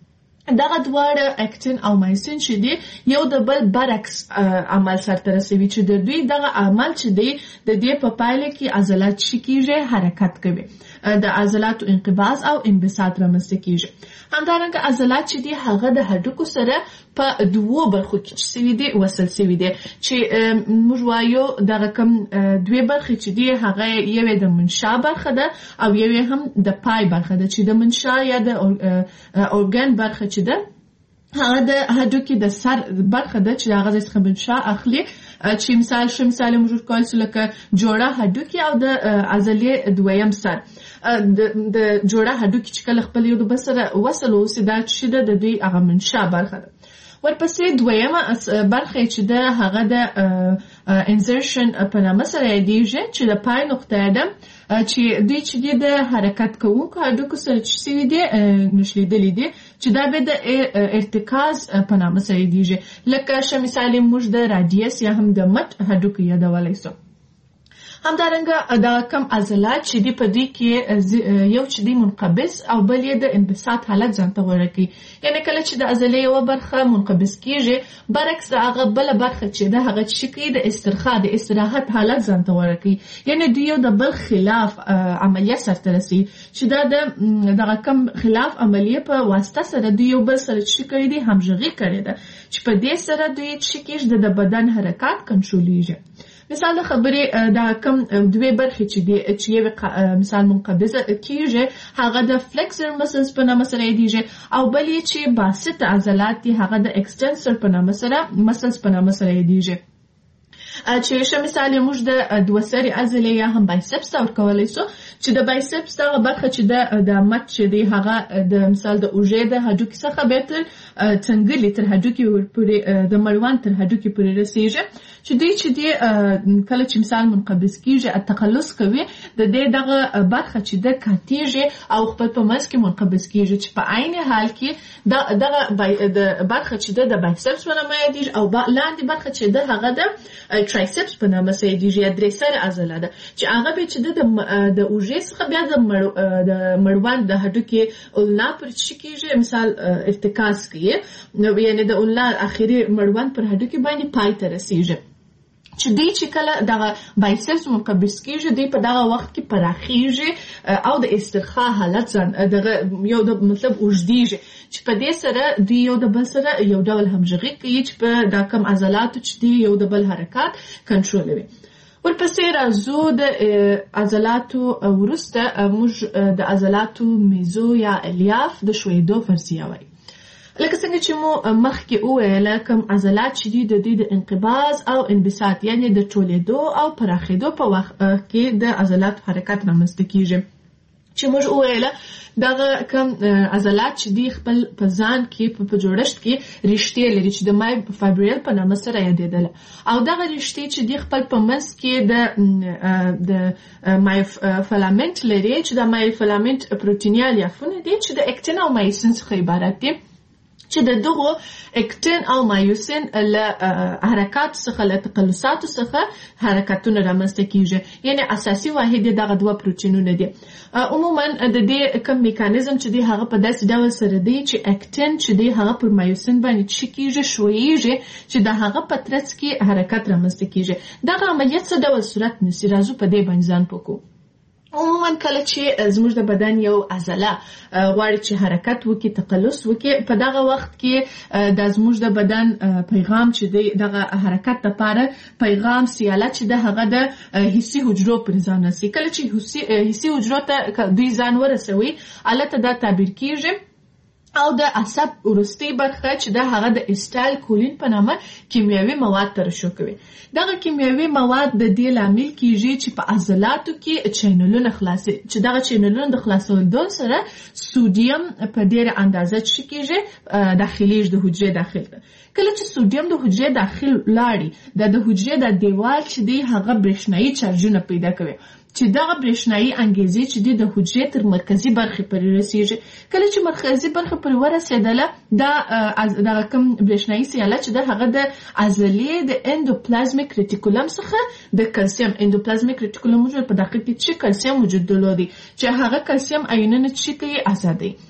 دغه دواړه اکتین او مایسین چې دي یو د بل برعکس عمل سرته رسوي چې د دوی دغه عمل چې دی د دې په پایله کې عضلات شي کیږي حرکت کوي د عضلاتو انقباض او انبساط رامنځته کیږي. همدارنګه عضلات چې دي هغه د هډوکو سره په دوو برخو کې سوي دي وصل سوي دي چې موږ وایو دغه کوم دوه برخې چې دي هغه یو د منشا برخه ده او یو هم د پای برخه ده چې د منشا یا د اورګان برخه چې ده هغه د هډوکي د سر برخه ده چې هغه څخه منشا اخلي چې مثال شو مثال موږ کول څه لکه جوړه هډوکي او د عضلې دویم سر د جوړه هډوکي چې کله خپل یو د بل سره وصل اوسي دا چې د دوی هغه منشا برخه ده. ورپسې دویمه برخه چې ده هغه د انزرشن په نامه سره یادیږي چې د پای نقطه ده چې دوی چې د حرکت کوونکو هډوکو سره چې سوي دي نښلېدلي دي چې دا به د ارتکاز په نامه سره یادیږي لکه شه مثال موږ د رادیس یا هم د مټ هډوکو یادولی سو. همدارنګه دا کم عضلات چې دی په دې کې یو چې دی منقبض او بل یې د انبساط حالت ځان ته غوره کوي. یعنی کله چې د عضلې یو برخه منقبض کیږي برعکس د هغه بل برخه چې ده هغه چې کوي د استرخاء د استراحت حالت ځان ته غوره کوي. یعنی دوی یو د بل خلاف عملیه سرته رسوي چې دا د دغه کم خلاف عملیه په واسطه سره دوی یو بل سره چې کوي دي همغږي کړي ده چې په دې سره دوی چې کېږي د بدن حرکات کنټرولېږي. مثال د خبرې دا کم دوه برخې چې دی چې یو مثال منقبضه کیږي هغه د فلکسر مسلز په نامه سره یادیږي او بل یې چې باسط عضلات دي هغه د اکستنسر په نامه سره مسلز په نامه سره یادیږي. چې شه مثال موږ د دوه سري عضلې یا هم بایسپس ورکولای سو چې د بایسپس دغه برخه چې د د مټ چې دی هغه د مثال د اوږې د هډوکي څخه به تر څنګلې تر هډوکي پورې د مړوند تر هډوکي پورې رسیږي چې دوی چې دی کله چې مثال منقبض کیږي تقلص کوي د دې دغه برخه چې د کاتیږي او خپل په منځ کې منقبض کیږي چې په عین حال کې دغه د برخه چې د بایسپس په نامه یادیږي او لاندې برخه چې د هغه د ترایسپس په نامه سره یادیږي یا درې سره عضله ده چې هغه به چې د د اوږې څخه بیا د د مړوند د هډوکي اولنا پر چې کیږي مثال ارتکاز کوي نو یعنی د اولنا اخري مړوند پر هډوکي باندې پای ته رسیږي چې دوی چې کله دغه بایسپس منقبض کیږي دوی په دغه وخت کې پراخیږي او د استرخاء حالت ځان دغه یو د مطلب اوږدیږي چې په دې سره دوی یو د بل سره یو ډول همغږي کوي چې په دا کم عضلاتو چې دوی یو د بل حرکات کنټرولوي. ورپسې راځو د عضلاتو وروسته موږ د عضلاتو میزو یا الیاف د ښویېدو فرضیه وایو. لکه څنګه چې مو مخکې وویل کوم عضلات چې دي د دوی د انقباض او انبساط یعنی د ټولېدو او پراخېدو په وخت کې د عضلاتو حرکت رامنځته کیږي چې موږ وویل دغه کوم عضلات چې دي خپل په ځان کې په جوړښت کې رشتې لري چې د مای فایبریل په نامه سره یادېدله او دغه رشتې چې دي خپل په منځ کې د د مای فلامنت لري چې د مای فلامنت پروتیني الیافونه دي چې د اکتین او مایسین څخه عبارت دي چې د دغو اکتین او مایوسین له حرکات څخه له تقلصاتو څخه حرکتونه رامنځته کیږي یعنی اساسي واحد دغه دوه پروتینونه دي. عموما د دې کوم میکانیزم چې دی هغه په داسې ډول سره دی چې اکتین چې دی هغه پر مایوسین باندې چې کیږي شویږي چې د هغه په ترڅ کې حرکت رامنځته کیږي. دغه عملیات څه ډول صورت نیسي راځو په دې باندې ځان پوکو. عموما کله چې زموږ د بدن یو عضله غواړي چې حرکت وکړي تقلص وکړي په دغه وخت کې د زموږ د بدن پیغام چې دی دغه حرکت لپاره پیغام سیاله چې د هغه د حسي حجرو پر ځان رسي. کله چې حسي حجرو ته دوی ځان ورسوي البته دا تعبیر کیږي او د عصب وروستۍ برخه چې د هغه د اسټایل کولین په نامه کیمیاوي مواد ترشح کوي. دغه کیمیاوي مواد د دې لامل کیږي چې په عضلاتو کې چینلونه خلاصي چې دغه چینلونه د خلاصولو سره سودیم په ډیره اندازه چې کیږي داخلي د حجرې داخل ته. کله چې سودیم د حجرې داخل لاړي د د حجرې د دیوال چې دی هغه برېښنايي چارجونه پیدا کوي چې دغه برېښنايي انګیزې چې د حجرې تر مرکزي برخې پورې رسیږي. کله چې مرکزي برخه پورې ورسېدله دا دغه کوم برېښنايي سیاله چې د هغه د عضلې د اندوپلازمیک ریټیکولم څخه د کلسیم اندوپلازمیک ریټیکولم موجود په داخل کې چې کلسیم وجود درلودي چې هغه کلسیم آیونونه چې کوي آزادي.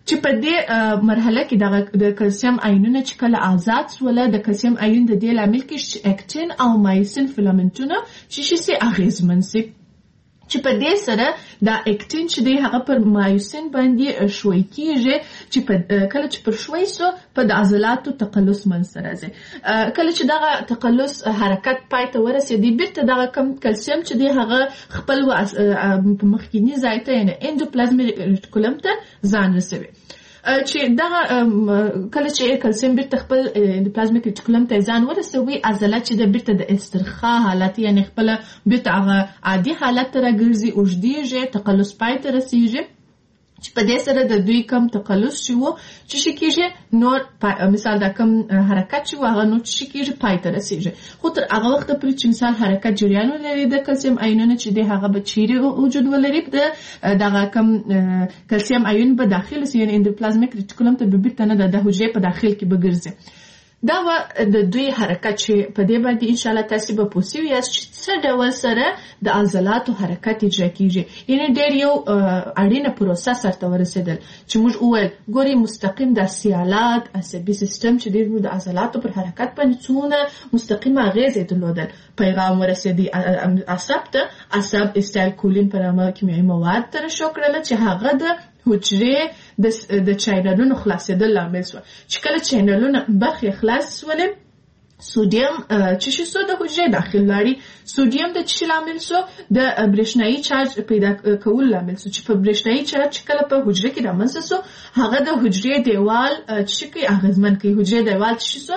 چې په دې مرحله کې د کلسیم آیونونه چې کله آزاد سول د کلسیم آیون د دې لامل کې چې اکټین او مایسین فیلامنټونه چې شي اغیزمن سي چې په دې سره دا اکټین چې دی هغه پر مایوسین باندې شوي کیږي چې په کله چې پر شوي سو په د عضلاتو تقلص منځ راځي کله چې دا تقلص حرکت پای ته ورسېږي بیرته دا کم کلسیم چې دی هغه خپل په مخکینی ځای ته یعنی اندوپلازمیک ریټیکولم ته ځان رسوي چې دا کله چې کلسیم بیرته خپل اندوپلازمیک ریټیکولم ته ځان ورسوي عضلات چې د بیرته د استرخاء حالت یعنی خپل بیرته هغه عادي حالت ته راګرځي اوږدېږي تقلص پای ته رسېږي چې په دې سره د دوی کم تقلص شي وو چې شي کېږي نور مثال دا کم حرکت شي هغه نور شي کېږي پای ته رسېږي خو تر هغه وخت پورې چې مثال حرکت جریان ولري د کلسیم آیونونه چې دی هغه به چیرې وجود ولري د دغه کم کلسیم آیون په داخل سي یعنی اندوپلازمیک ریټیکولم ته به بیرته نه د حجرې په داخل کې به ګرځي دا و د دوی حرکت چې په دې باندې ان شاء الله تاسو به پوښیو یاست چې څه ډول سره د عضلاتو حرکت اجرا کیږي یعنی ډېر یو اړینه پروسه سره ورسېدل چې موږ وویل ګوري مستقیم د سیالات عصبي سیستم چې ډېر د عضلاتو پر حرکت باندې څونه مستقیم اغیزه درلودل پیغام ورسېدي عصب ته عصب استایکولین پر عمل کیمیاوي مواد تر شو کړل چې هغه د حجرې د د چینلونو خلاصېدل لامل شو چې کله چینلونه برخې خلاص شول سودیم چې شي سو د حجرې داخل لري سودیم د چی لامل شو د برېښنايي چارج پیدا کول لامل شو چې په برېښنايي چارج کله په حجره کې رامنځته شو هغه د حجرې دیوال چې کوي اغیزمن کوي حجرې دیوال چې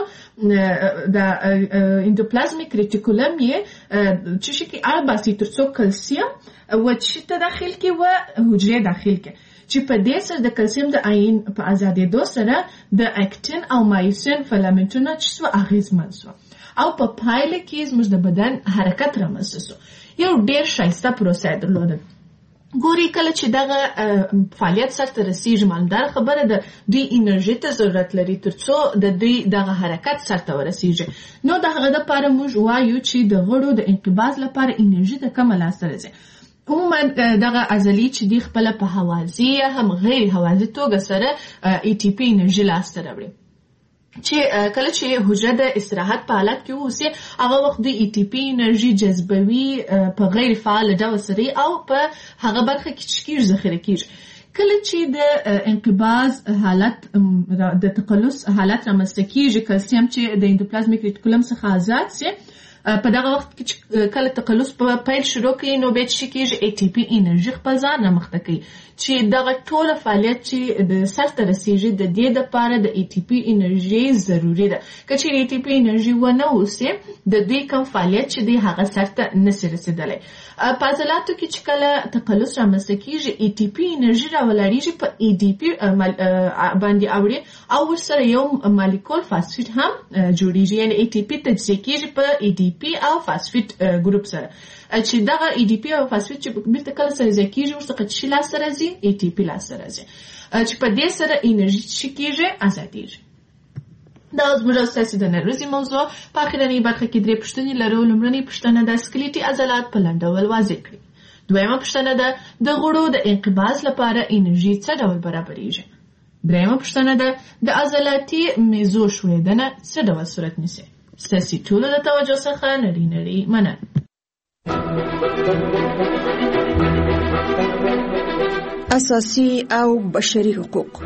شو د اندوپلازمیک ریټیکولم یې چې شي کې ارباسي ترڅو کلسیم و چې ته داخل کې و حجرې داخل کې چې په دې سره د کلسیم د آیون په آزادېدو سره د اکټین او مایوسین فیلامنټونه چې سو اغیزمن سو او په پایله کې زموږ د بدن حرکت رامنځته سو یو ډېر ښایسته پروسه درلوده ګوري کله چې دغه فعالیت سره رسیږي مالدار خبره ده دوی انرژي ته ضرورت لري ترڅو د دوی دغه حرکت سره ورسیږي نو دغه د لپاره موږ وایو چې د غړو د انقباض لپاره انرژي د کومه لاسته راځي عموما دغه عضلې چې دی خپل په حوازي یا هم غیر حوازي توګه سره ای ټي پی انرژي لاسته راوړي چې کله چې حجره د استراحت په حالت کې اوسي هغه وخت د ای ټي پی انرژي جذبوي په غیر فعال ډول سره او په هغه برخه کې چې کیږي ذخیره کیږي کله چې د انقباض حالت د تقلص حالت رامنځته کیږي کلسیم چې د اندوپلازمیک ریټیکولم څخه آزاد سي په دغه وخت کې کله تقلص په پیل شروع کړي نو به چې کېږي ای ټي پی انرژي خپل ځان رامخته کوي چې دغه ټول فعالیت چې د سر ته رسیږي د دې لپاره د ای ټي پی انرژي ضروری ده که چې ای ټي پی انرژي ونه اوسي د دې کوم فعالیت چې دی هغه سر ته نشي رسیدلی په عضلاتو کې چې کله تقلص رامنځته کېږي ای ټي پی انرژي راولاړېږي په ای ډي پی باندې اوړي او ورسره یو مالیکول فاسفیټ هم جوړېږي یعنی ای ټي پی تجزیه کېږي په ای ډي پی او فاسفیټ ګروپ سره چې دغه ای ډي پی او فاسفیټ چې بیرته کله سره ځای کېږي ورڅخه چې لاسته راځي ای ټي پی لاسته راځي چې په دې سره انرژي چې کېږي ازادېږي دا زموږ ستاسو د نن ورځې موضوع په اخرنۍ برخه کې درې پوښتنې لرو لومړنۍ پوښتنه د سکلیټي عضلات په لنډ ډول واضح کړئ دویمه پوښتنه ده د غړو د انقباض لپاره انرژي څه ډول برابرېږي دریمه پوښتنه ده د عضلاتي میزو ښویېدنه څه ډول صورت نیسي ستاسو ټولو د توجه څخه نړۍ نړۍ مننه اساسي او بشري حقوق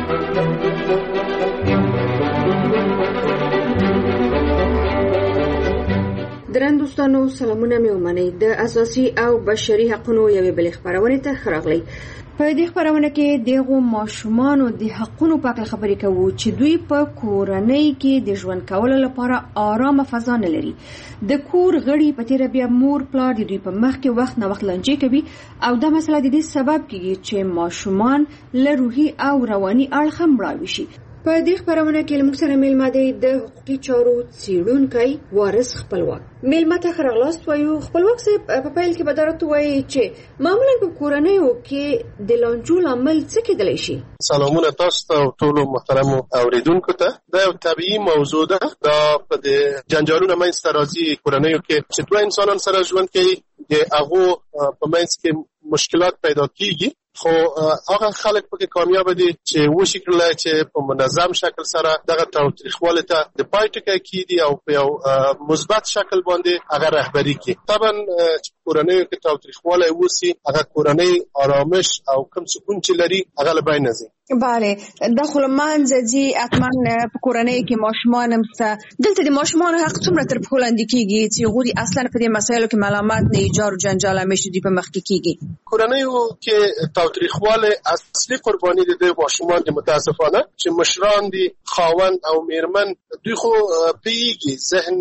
درن دوستانو سلامونه مې ومنئ د اساسي او بشري حقوقو یوې بلې خبرونه ته خراغلی په دې خبرونه کې دغه ماشومانو د حقوقو په اړه خبرې کوو چې دوی په کورنۍ کې د ژوند کولو لپاره آرامه فضا نه لري د کور غړي په تیر بیا مور پلار د دوی په مخ کې وخت نه وخت لنجې کوي او دا مسله د دې سبب کیږي چې ماشومان له روحي او رواني اړخ هم مړاوي شي په دې خبرونه کې موږ سره میلمه دی د حقوقي چارو څېړونکی وارث خپلواک میلمه ته ښه راغلاست وایو خپلواک صاحب په پیل کې به درته وایي چې معمولا په کورنیو کې د لانجو لامل څه کېدلی شي سلامونه تاسو ته ټولو محترمو اوریدونکو ته دا یو طبیعي موضوع ده دا په د جنجالونو منځته راځي کورنیو کې چې دوه انسانان سره ژوند کوي د هغو په منځ کې مشکلات پیدا کیږي خو هغه خلک پکې کامیاب دي چې وشي کړل چې په منظم شکل سره دغه تاریخواله ته د پای ټکی کیدي او په یو مثبت شکل باندې هغه رهبری کوي. طبعا چې کورنۍ کې تاریخواله وسی هغه کورنۍ آرامش او کم سکون چې لري هغه له بین ځي. بله داخل منځي اتمن په کورنۍ کې ماشومان هم سته. دلته د ماشومان حق څومره تر په لاندې کیږي چې غوړي اصلا په دې مسایلو کې معلومات نه ایجار او جنجال همیشه دی په مخ کې کیږي. کورنۍ کې تاریخواله اصلي قرباني دي د ماشومان دي متاسفانه چې مشران دي خاوند او میرمن دوی خو پیږي ذهن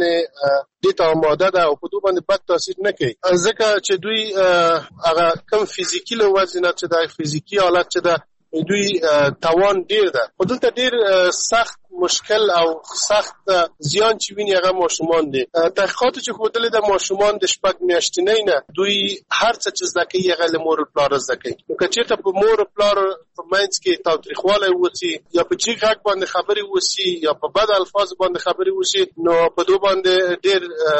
دې ته آماده ده او په دوی باندې بد تاثیر نه کوي ځکه چې دوی هغه کم فزیکی له وزن چې د فزیکی حالت چې د دوی توان ډیر ده خو دلته ډیر سخت مشکل او سخت زیان چې ویني هغه ماشومان دي. تحقیقات چې ښودلې د ماشومان د شپږ میاشتنۍ نه دوی هر څه چې زده کوي هغه له مور او پلار زده کوي. نو که چېرته په مور او پلار په منځ کې تاوتریخوالی وسي یا په جیګ غږ باندې خبرې وسي یا په بد الفاظ باندې خبرې وسي نو په دوی باندې ډېر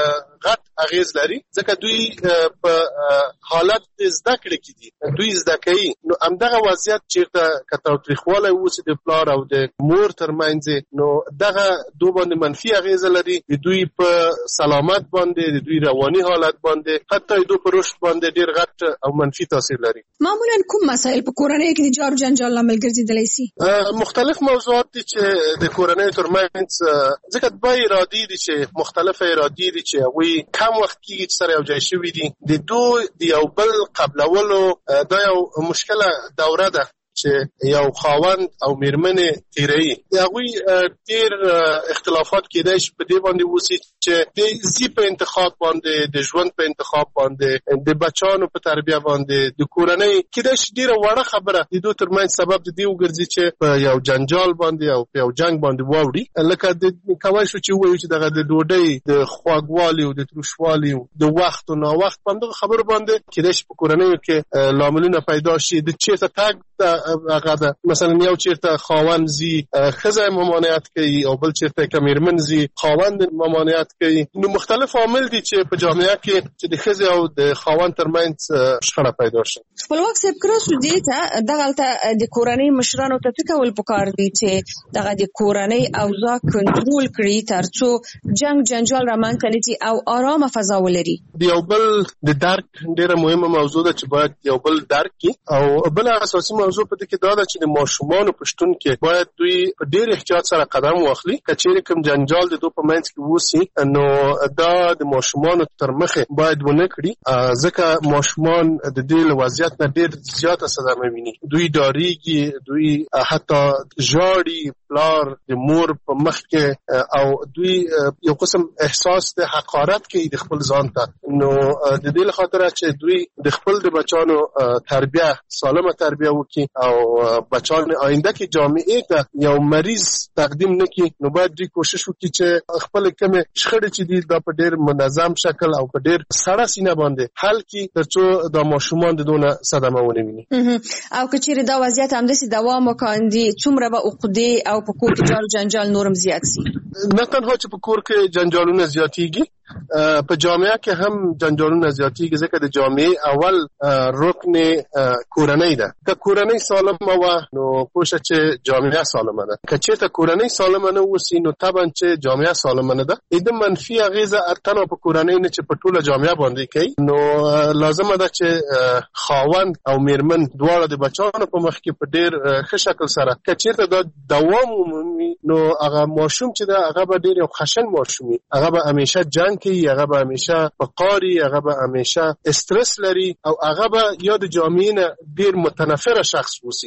غټ اغیز لري ځکه دوی په حالت زده کړې کې دي دوی زده کوي. نو همدغه وضعیت چېرته که تاوتریخوالی وسي د پلار او د مور ترمنځ نو دغه دو باندې منفي اغیزه لري د دوی په سلامت باندې د دوی رواني حالت باندې حتی د دوی په رشد باندې ډیر غټ او منفي تاثیر لري. معمولا کوم مسایل په کورنۍ کې د جار جنجال لامل ګرځیدلی سي؟ مختلف موضوعات دي چې د کورنۍ ترمنځ ځکه دوی ارادي دي چې مختلف ارادي دي چې وي کم وخت کې چې سره یو ځای شوي دي د دوی د یو بل قبلولو دا یو مشکله دوره ده چې یو خاوند او میرمنې تیري هغوی ډېر اختلافات کېدای شي په دې باندې وسي چې د زی په انتخاب باندې د ژوند په انتخاب باندې د بچانو په تربیه باندې د کورنۍ کېدای شي ډېره وړه خبره د دوی ترمنځ سبب د دې وګرځي چې په یو جنجال باندې او په یو جنګ باندې واوړي. لکه د کولی شو چې ووایو چې دغه د ډوډۍ د خواږوالي او د تروشوالي د وخت او ناوخت په همدغه خبرو باندې کېدای شي په کورنیو کې لاملونه پیدا شي د چېرته تګ هغه ده مثلا یو چیرته خاوند زی ښځه ممانعت کوي او بل چیرته که میرمن زی خاوند ممانعت کوي. نو مختلف عوامل دي چې په جامعه کې چې د ښځې او د خاوند ترمنځ شخړه پیدا شي. خپلواک صاحب کراسو دې ته دغلته د کورنۍ مشرانو ته څه کول پکار دي چې دغه د کورنۍ اوضاع کنټرول کړي ترڅو جنگ جنجال رامنځته نه شي او آرامه فضا ولري. د یو بل د درک ډېره مهمه موضوع ده چې باید یو بل درک کړي او بل اساسي موضوع په دې کې دا ده چې د ماشومانو په شتون کې باید دوی په ډېر احتیاط سره قدم واخلي. که چېرې کوم جنجال د دوی په منځ کې وسي نو دا د ماشومانو تر مخې باید ونه کړي ځکه ماشومان د دې له وضعیت نه ډېر زیاته صدمه ویني. دوی ډارېږي دوی حتی ژاړي پلار د مور په مخ کې او دوی یو قسم احساس د حقارت کوي د خپل ځان ته. نو د دې له خاطره چې دوی د خپل د بچانو تربیه سالمه تربیه وکړي او بچان آینده کې جامعه ته یو مریض تقدیم نکړي نو باید دوی کوشش وکړي چې خپل کومه شخړې چې دي دا په ډېر منظم شکل او په ډېر سړه سینه باندې حل کړي ترڅو د ماشومان د دونه صدمه ونه ویني. او که چیرې دا وضعیت همداسې دوام وکړي څومره به عقدې او په کور کې جار جنجال نورم زیات شي؟ نه تنها چې په کور کې جنجالونه زیاتېږي په جامعه کې هم جنجالونه زیاتېږي ځکه د جامعه اول رکن کورنۍ ده. که کورنۍ سالمه وه نو پوه شه چې جامعه سالمه ده. که چېرته کورنۍ سالمه نه اوسي نو طبعا چې جامعه سالمه نه ده. د منفي اغیزه تنها په کورنۍ نه چې په ټوله جامعه باندې کوي نو لازمه ده چې خاوند او میرمن دواړه د بچانو په مخ کې په ډېر ښه شکل سره که چېرته دا دوام ومومي نو هغه ماشوم چې ده هغه به ډېر یو خشن ماشوم وي. هغه به همیشه جنګ کوي هغه به همیشه په قاري هغه به همیشه استرس لري او هغه به یا د جامعې نه ډېر متنفره شخص وسی.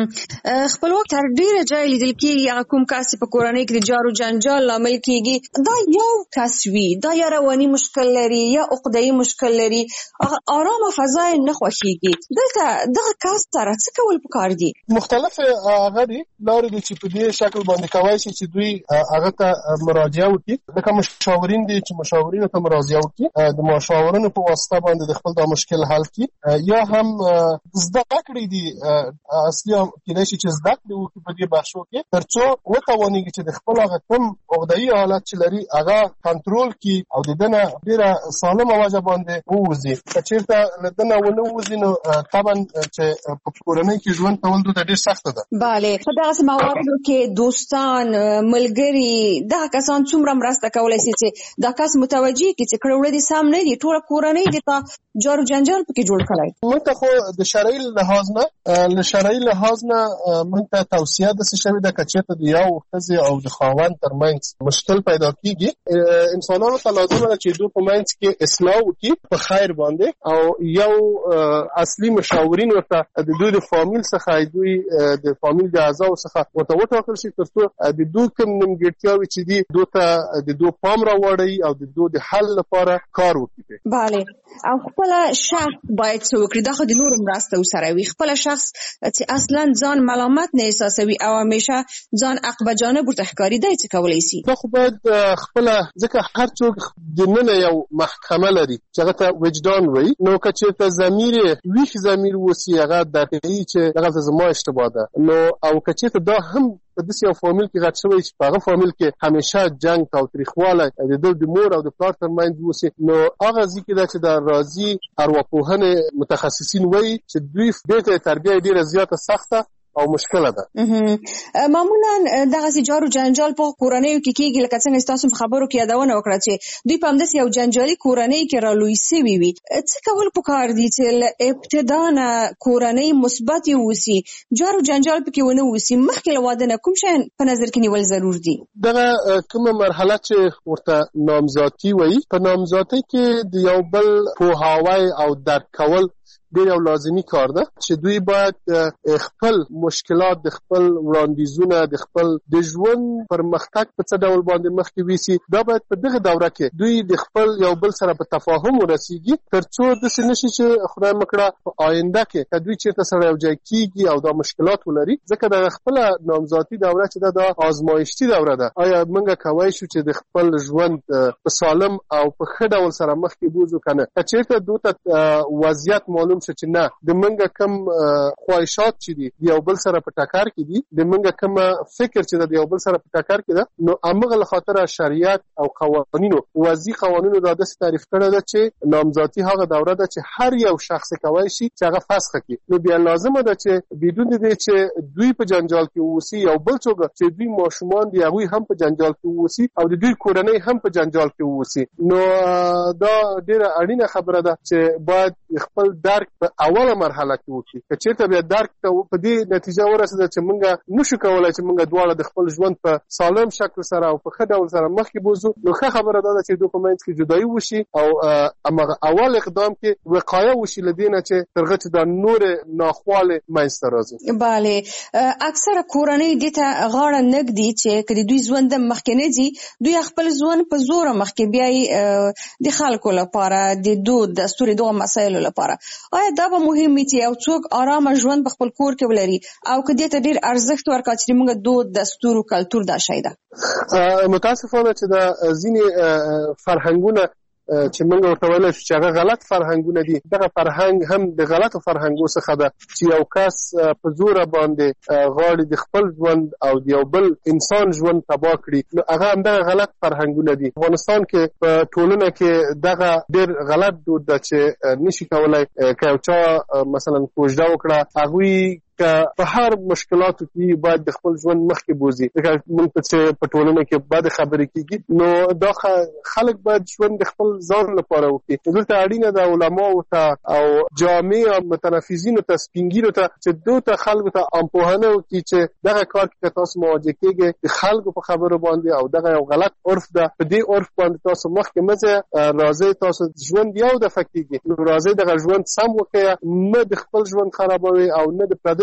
خپلواک تر ډېره ځای لیدل کېږي هغه کوم کس په کورنۍ کې د جار و جنجال لامل کېږي دا یو کس وي دا یا رواني مشکل لري یا عقده‌ای مشکل لري آرامه فضا نه خوښېږي. دلته دغه کس سره څه کول پکار دي؟ مختلف هغه دي لارې دي چې په دې شکل باندې کولی شي چې دوی هغه ته ته مراجعه وکړي. لکه مشاورین دي چې مشاورینو ته مراجعه وکړي، د مشاورینو په واسطه باندې د خپل دا مشکل حل کړي، یا هم زده کړې دي اصلي کېدای شي چې زده کړې وکړي په دې بخشو کې ترڅو وتوانېږي چې د خپل هغه کوم عقده‌يي حالت چې لري هغه کنټرول کړي او د دنه ډېره سالمه وجه باندې ووځي. که چېرته له دنه ونه ووځي نو طبعا چې په کورنۍ کې ژوند کول دلته ډېر سخته ده. بله، په دغسې مواردو کې دوستان، ملګري، دغه کسان څومره مرسته کولی شي چې دا کس متوجه کړي چې کړه وړه دې سم نه دي، ټوله کورنۍ دې ته جارو جنجال پکې جوړ کړی. موږ ته خو د شرعي لحاظ نه له شرعي لحاظ نه موږ ته توصیه داسې شوې ده که چېرته د یو ښځې او د خاوند ترمنځ مشکل پیدا کېږي، انسانانو ته لازمه ده چې دوی په منځ کې اصلاح وکړي په خیر باندې، او یو اصلي مشاورین ورته د دوی د فامیل څخه دوی د فامیل د اعضاو څخه ورته وټاکل شي ترڅو د دوی کوم نیمګړتیاوې چې دي دوی ته د دوی پام راوړي او د دوی د حل لپاره کار وکړي. بله، او خپل شخص باید څه وکړي؟ دا خو د نورو مرسته ورسره وي. خپل شخص چې اصلا ځان ملامت نه احساسوي او همیشه ځان عقب جانب ورته ښکاري، دی څه کولی شي؟ دا خو باید خپله، ځکه هر څوک دننه یو محکمه لري چې هغه ته وجدان وایي، نو که چېرته ضمیر یې ویښ ضمیر اوسي هغه درک کوي چې دغلته زما اشتباه ده، نو او که چېرته دا هم په داسې یو فامیل کې غټ شوی چې په هغه فامیل کې همیشه جنګ تاوتریخوالی د دوی د مور او د پلار ترمنځ اوسي، نو هغه ځای کې ده چې د راځي ارواپوهنې متخصصین وایي چې دوی بېرته یې تربیه ډېره زیاته سخته او مشکله ده. معمولا دغسې جارو جنجال په کورنیو کې کېږي، لکه څنګه ستاسو په خبرو کې یادونه وکړه چې دوی په همداسې یو جنجالي کورنۍ کې رالوی سوي وي. څه کول پکار دي چې له ابتدا نه کورنۍ مثبت اوسي، جارو جنجال پکې ونه اوسي؟ مخکې له واده نه کوم شیان په نظر کې نیول ضرور دي؟ دغه کومه مرحله چې ورته نامزادي وایي، په نامزادۍ کې د یو بل پوهاوی او درک کول ډېر یو لازمي کار ده چې دوی باید خپل مشکلات، د خپل وړاندیزونه، د خپل د ژوند پرمختګ په څه ډول باندې مخکې ویسي. دا باید په دغه دوره کې دوی د خپل یو بل سره په تفاهم ورسیږي ترڅو داسې نشي چې خدای مکړه په آینده کې که دوی چېرته سره یو ځای کېږي او دا مشکلات ولري، ځکه د خپله نامزادي دوره چې ده دا آزمایښتي دوره ده. آیا موږ کولی شو چې د خپل ژوند په سالم او په ښه ډول سره مخکې بوځو که نه؟ که چېرته دوی ته وضعیت معلوم شو چې نه د منګه کم خواهشات چې دي د یو بل سره په ټکر کې دي، د منګه کم فکر چې د یو بل سره په ټکر کې ده، نو امغه له خاطر شریعت او قوانینو وضعي قوانینو دا داسې تعریف کړی ده چې نامزادي هغه دوره ده چې هر یو شخص کولی شي چې هغه فسخ کړي. نو بیا لازمه ده چې بدون دې چې دوی په جنجال کې اوسي او بل څوک چې دوی ماشومان دي هغوی هم په جنجال کې اوسي او د دوی کورنۍ هم په جنجال کې اوسي. نو دا ډېره اړینه خبره ده چې باید خپل درک په اوله مرحله کې وکړي. که چېرته بیا درک ته په دې نتیجه ورسېده چې موږ نشو کولی چې موږ دواړه د خپل ژوند په سالم شکل سره او په ښه ډول سره مخکې بوځو، نو ښه خبره دا ده چې دوی په منځ کې جدایي وشي او هماغه اول اقدام کې وقایه وشي له دې نه چې تر هغه چې دا نورې ناخوالې منځته راځي. بله، اکثره کورنۍ دې ته غاړه نه ږدي چې که د دوی ژوند مخکې نه ځي، دوی خپل ژوند په زوره مخکې بیایي د خلکو لپاره، د دود دستور دغه مسایلو لپاره. آیا دا به مهم وي چې یو څوک آرامه ژوند په خپل کور کې ولري او که دې ته ډېر ارزښت ورکړه چې موږ دود دستور او کلتور دا شی ده؟ متاسفانه چې دا ځینې فرهنګونه چې موږ ورته ویلی شو چې هغه غلط فرهنګونه دي، دغه فرهنګ هم د غلطو فرهنګو څخه ده چې یو کس په زوره باندې غواړي د خپل ژوند او د یو بل انسان ژوند تباه کړي، نو هغه هم دغه غلط فرهنګونه دي. افغانستان کې په ټولنه کې دغه ډېر غلط دود ده چې نشي کولی که یو چا مثلا کوژده وکړه، هغوی که په هر مشکلاتو کې باید د خپل ژوند مخکې بوځي. لکه موږ چې په ټولنه کې بد خبرې کېږي، نو دا خلک باید ژوند د خپل ځان لپاره وکړي. دلته اړینه ده علماو ته او جامع متنفذینو ته، سپینګیرو ته چې دوی ته خلکو ته امپوهنه وکړي چې دغه کار کې تاسو مواجه کېږئ د خلکو په خبرو باندې او دغه یو غلط عرف ده، په دې عرف باندې تاسو مخکې مه ځئ، راځئ تاسو ژوند یو دفعه کېږي، نو راځئ دغه ژوند سم وکړئ، نه د خپل ژوند خرابوئ او نه د پردي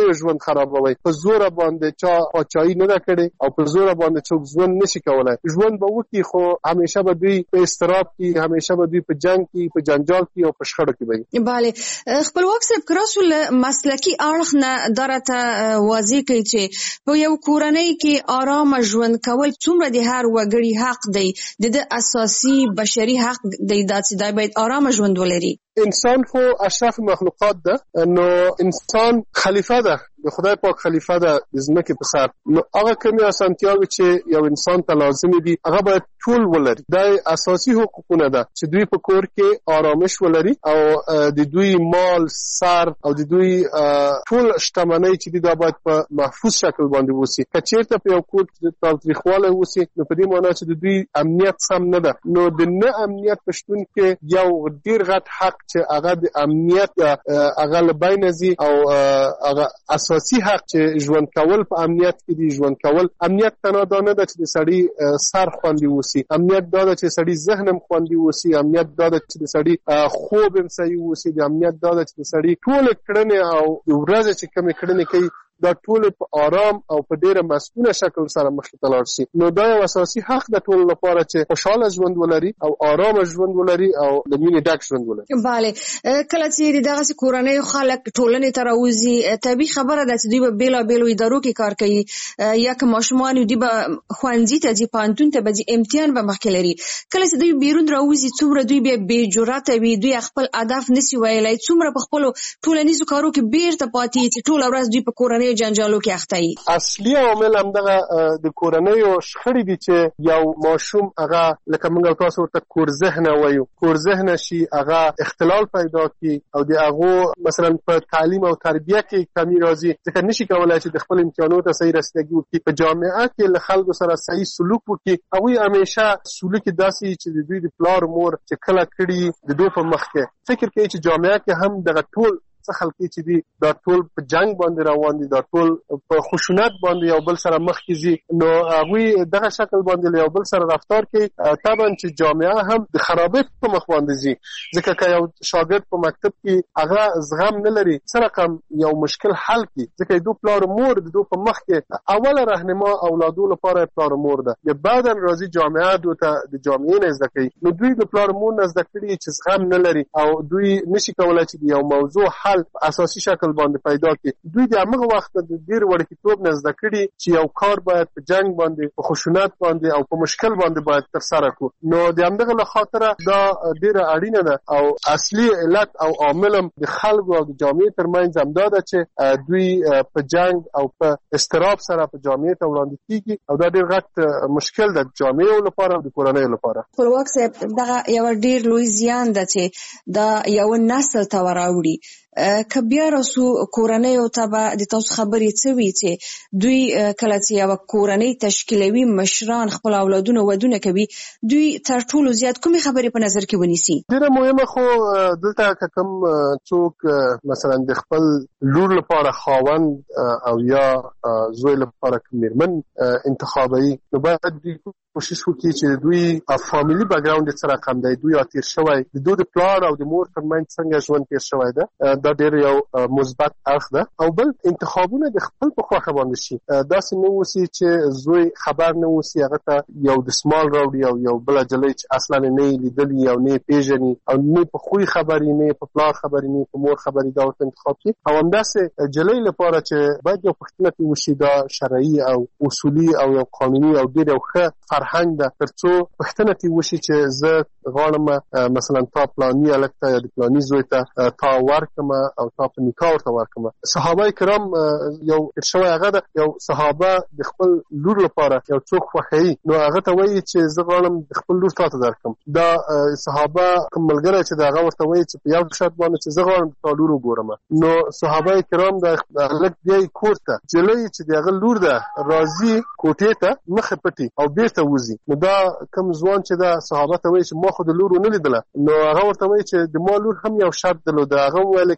پردیو ژوند خرابوي. په زور باندې چا پاچاهي نه کړي او په زور باندې څوک ژوند نشي کولای. ژوند به وکي خو همیشه به دوی په استراب کې، همیشه به دوی په جنگ کې، په جنجال کې او په شخړو کې وي. bale خپلواک صاحب کراسو مسلکی اړخ نه درته واضح کوي چې په یو کورنۍ کې آرام ژوند کول څومره د هر وګړي حق دی، د اساسي بشري حق دی چې دا باید آرام ژوند ولري. انسان خو اشرف مخلوقات ده، نو انسان خلیفه ده، د خدای پاک خلیفه ده د ځمکې په سر. نو هغه کومې اسانتیاوې چې یو انسان ته لازمي دي هغه باید ټول ولري. دا اساسي حقوقونه ده چې دوی په کور کې آرامش ولري او د دوی مال، سر او د دوی ټول شتمنۍ چې دا باید په محفوظ شکل باندې وسی. که چیرته په یو کور کې تاوتریخوالی وسی نو په دې معنی چې د دوی امنیت سم نه ده. نو د نه امنیت په شتون کې یو ډیر غټ حق چې هغه د امنیت هغه له بینه ځي او هغه اساسي حق چې ژوند کول په امنیت کې دی. ژوند کول امنیت تنها دا نه ده چې د سړي سر خوندي وسی، امنیت دا ده چې سړي ذهن هم خوندي وسی، امنیت دا ده چې د سړي خوب هم صحیح وسی، د امنیت دا ده چې د سړي ټول کړنې او ورځ چې کومې کړنې کوي دا ټول په آرام او په ډیره مسؤله شکل سره مخې ته لاړ شي. نو دا یو اساسي حق د ټول لپاره چې خوشاله ژوند ولري او آرام ژوند ولري او د مینې ډک ژوند ولري. bale کله چې دغه کورنۍ خلک ټولنې ته راوځي طبي خبره ده چې دوی په بیلا بیلو ادارو کې کار کوي، یا که ماشومان دوی به خوانځي ته ځي، پانتون ته به ځي، امتحان به مخکې لري. کله چې دوی بیرون راوځي څومره دوی به بې جرأته وي، دوی خپل هدف نشي ویلای، څومره په خپل ټولنیزو کارو کې بیرته پاتې چې ټول ورځ دوی په کورنۍ جنجالو کې اخته وي. اصلي عامل هم دغه د کورنۍ او شخړې دي چې یو ماشوم هغه لکه موږ تاسو ورته کور ذهن وایو، کور ذهن شي هغه اختلال پیدا کی او د هغه مثلا په تعلیم او تربیه کې کمی راځي، ځکه نشي کولای چې د خپل امتحاناتو ته صحیح رسیدګي وکړي. په جامعه کې له خلکو سره صحیح سلوک وکړي. هغه همیشه سلوک داسي چې د دوی د پلار مور چې کله کړي د دوی په مخ کې فکر کوي چې جامعه کې هم دغه ټول څه خلک چې دي دا ټول په جنگ باندې روان دي، دا ټول په خشونت باندې یو بل سره مخ کې ځي. نو هغه دغه شکل باندې یو بل سره رفتار کوي. طبعا چې جامعه هم د خرابې په مخ باندې ځي، ځکه که یو شاګرد په مکتب کې هغه زغم نه لري سره کم یو مشکل حل کی، ځکه دوی پلار مور د دوی په مخ کې اوله راهنما اولادو لپاره پلار مور ده. د بعدن راځي جامعه دوی ته د جامعې نه زده کوي. نو دوی د پلار مور نه زده کړي چې زغم نه لري او دوی نشي کولای چې یو موضوع حل اساسي شکل باندې پیدا کړي. دوی د هغه وخت د ډیر وړکتوب نه زده کړي چې یو کار باید په جنگ باندې، په خشونت باندې او په مشکل باندې باید تر سره کړو. نو د همدغه له خاطر دا ډیره اړینه ده او اصلي علت او عامل د خلکو او د جامعې ترمنځ هم دا ده چې دوی په جنگ او په استراب سره په جامعې ته وړاندې کیږي او دا ډیر غټ مشکل ده د جامعې لپاره او د کورنۍ لپاره. خپلواک صاحب دغه یو ډیر لوی زیان ده چې دا یو نسل ته وراوړي. که بیا راسو کورنۍ او ته به د تاسو خبرې څه وي چې دوی کله چې یو کورنۍ تشکیلوي، مشران خپل اولادونه ودونه کوي، دوی تر ټولو زیات کومې خبرې په نظر کې ونیسي؟ ډیره مهمه خو دلته که کوم څوک مثلا د خپل لور لپاره خاوند او یا زوی لپاره میرمن انتخابوي، نو باید دوی کوشش وکړي چې دوی فامیلی بیکګراوند سره کم دی، دوی تیر شوی د دوی د پلار او د مور ترمنځ څنګه ژوند تیر شوی ده، دا ډیر یو مثبت اړخ ده. او بل انتخابونه د خپل په خوښه باندې شي. داسې نه وسی چې زوی خبر نه وسی هغه ته یو د سمال راوړي او یو بل جلې چې اصلا نه لیدلی او نه پیژني او نه په خوې خبرې، نه په پلار خبرې، نه په مور خبرې، دا ورته انتخاب کړي. او همداسې جلې لپاره چې باید یو پښتنه وشي دا شرعي او اصولي او یو قانوني او ډیر یو ښه فرهنګ ده، ترڅو پښتنه وشي چې زه غواړم مثلا تا پلاني الکته یا د پلاني زوی ته تا ورکم او تا په نکاح ورته ورکم. صحابه کرام یو ارشوی هغه ده، یو صحابه د خپل لور لپاره یو څوک خوښوي نو هغه ته وایي چې زه غواړم خپل لور تا ته درکم. دا صحابه کوم ملګری چې دا هغه ورته وایي چې په یو شرط باندې چې زه غواړم تا لور وګورم. نو صحابه کرام د هلک بیا کور ته جلۍ چې د هغه لور ده راځي کوټې ته مخه پټي او بیرته وځي. نو دا کوم ځوان چې دا صحابه ته وایي چې ما خو د لور نه لیدله، نو هغه ورته وایي چې د ما لور هم یو شرط درلود. هغه ویل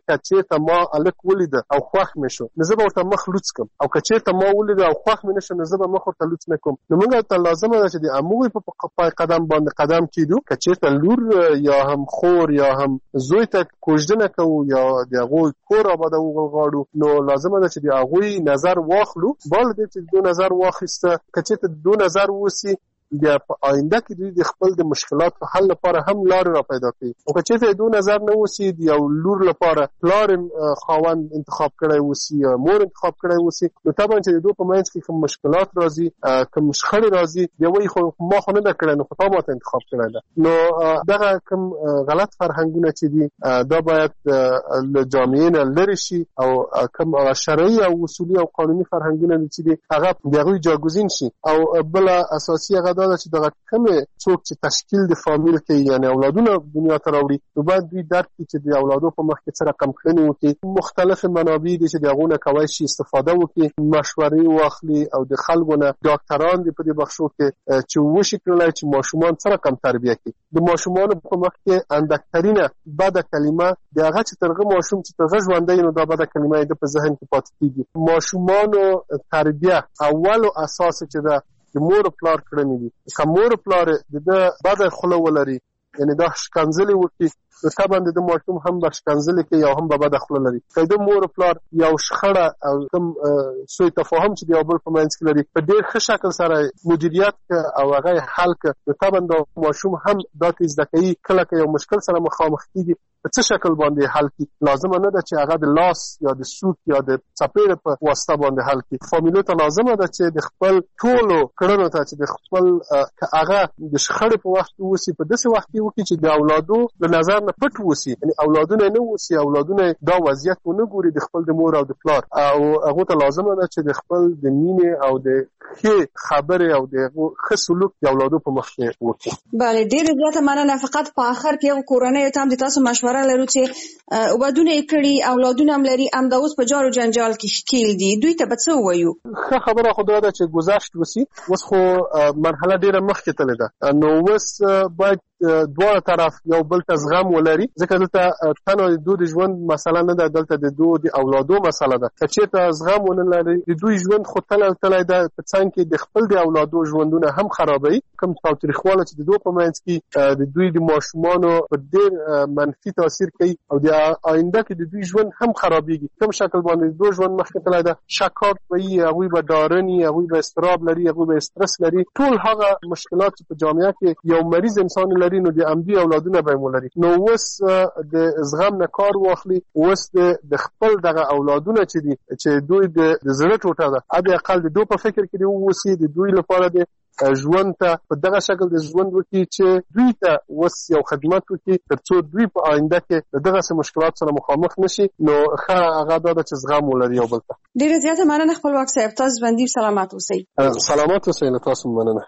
کچېرته ما الک ولید او خوښ مې شو نو زه به ورته مخ لوڅ کم او کچېرته ما ولید او خوښ مې نشو نو زه به مخ ورته لوڅ نه کوم نو موږ ته لازمه ده چې د اموي په پای قدم باندې قدم کیدو کچېرته لور یا هم خور یا هم زوی ته کوژدنه کوو یا د هغوی کور آبادو غواړو نو لازمه ده چې د هغوی نظر واخلو بال دې چې دو نظر واخیسته کچېرته دو نظر وسی بیا په آینده کې دوی د خپل د مشکلاتو حل لپاره هم لار را پیدا کوي او که چېرته دوی نظر نه وسی د یو لور لپاره پلار خاوند انتخاب کړی وسی یا مور انتخاب کړی وسی نو طبعا چې دوی په منځ کې کوم مشکلات راځي کوم شخړې راځي دی وایي خو ما خو نه دا کړی نو خو ما ته انتخاب کړی ده نو دغه کوم غلط فرهنګونه چې دي دا باید له جامعې نه لرې شي او کوم شرعي او اصولي او قانوني فرهنګونه چې دي هغه د هغوی جاګوزین شي او بل اساسي هغه دا چې دغه کومه څوک چې تشکیل د فامیل کې یعنی اولادونه دنیا ته راوړي نو باید دوی درک کړي چې د اولادو په مخ کې څه رقم کړنې وکړي مختلف منابع دي چې دغه نه کوي شي استفاده وکړي مشورې واخلي او د خلکو نه ډاکټران دي په دې بخشو کې چې وشي کړلای چې ماشومان څه رقم تربیه کړي د ماشومان په مخ کې اندکترینه بد کلمه دغه چې ترغه ماشوم چې ترغه ژوندۍ نو دا بد کلمه د په ذهن کې پاتې کیږي ماشومان تربیه اول او اساس چې دا د مور پلار کړنی دي که مور پلار د بد خلو ولري یعنی دا شکنځلې وکړي نو طبعا د ماشوم هم به شکنځلې کوي او هم به بد خلو لري که د مور پلار یو شخړه او کوم سوء تفاهم چې د یو بل په منځ کې لري په ډېر ښه شکل سره مدیریت او هغه حل کړي نو طبعا د ماشوم هم دا زده کوي کله که یو مشکل سره مخامخ کېږي په څه شکل باندې حل کړي لازمه نه ده چې هغه د لاس یا د سوک یا د څپېړې په واسطه باندې حل کړي فامیلو ته لازمه ده چې د خپل ټولو کړنو ته چې د خپل هغه د شخړې په وخت وسی په داسې وخت کې وکړي چې د اولادو د نظر نه پټ وسی یعنی اولادونه نه وسی اولادونه دا وضعیت ونه ګوري د خپل د مور او د پلار او هغه ته لازمه ده چې د خپل د مینې او د ښه خبرې او د ښه سلوک د اولادو په مخ کې وکړي بله ډېره زیاته مننه فقط په آخر کې یو کورنۍ ته هم د تاسو مشوره لرو چې وبدونه کړي اولادونه هم لري ام د اوس په جار او جنجال کې ښکیل دي دوی ته به څه وایو ښه خبره خو دا ده چې گذشت وسی اوس خو مرحله ډېره مخکې تللې ده نو اوس باید دواړه طرف یو بل ته زغم ولري ځکه دلته تنها د دوی د ژوند مسله نه ده دلته د دوی د اولادو مسله ده که چېرته زغم ونه لري د دوی ژوند خو تللی تللی ده په څنګ کې د خپل د اولادو ژوندونه هم خرابوي کوم تاوتریخواله چې د دوی په منځ کې د دوی د ماشومانو په ډېر منفي تاثیر کوي او د آینده کې د دوی ژوند هم خرابېږي کوم شکل باندې د دوی ژوند مخکې تللی ده شکاک به وي هغوی به ډارني هغوی به اضطراب لري هغوی به استرس لري ټول هغه مشکلات چې په جامعه کې یو مریض انسان لري نو د امبي اولادونه به مولري نو اوس د زغم نه کار واخلي اوس د خپل دغه اولادونه چې دي چې دوی د زړه ټوټه ده اته اقل د دوی په فکر کې دی اوسې د دوی لپاره د ژوند ته په دغه شکل د ژوند وکړي چې دوی ته اوس یو خدمت وکړي ترڅو دوی په آینده کې دغه سه مشکلات سره مخامخ نشي نو ښه هغه دا چې زغم ولري یو بل ته ډېره زیاته مننه خپلواک صاحب تاسو باندې سلامات اوسئ سلامات اوسئ تاسو مننه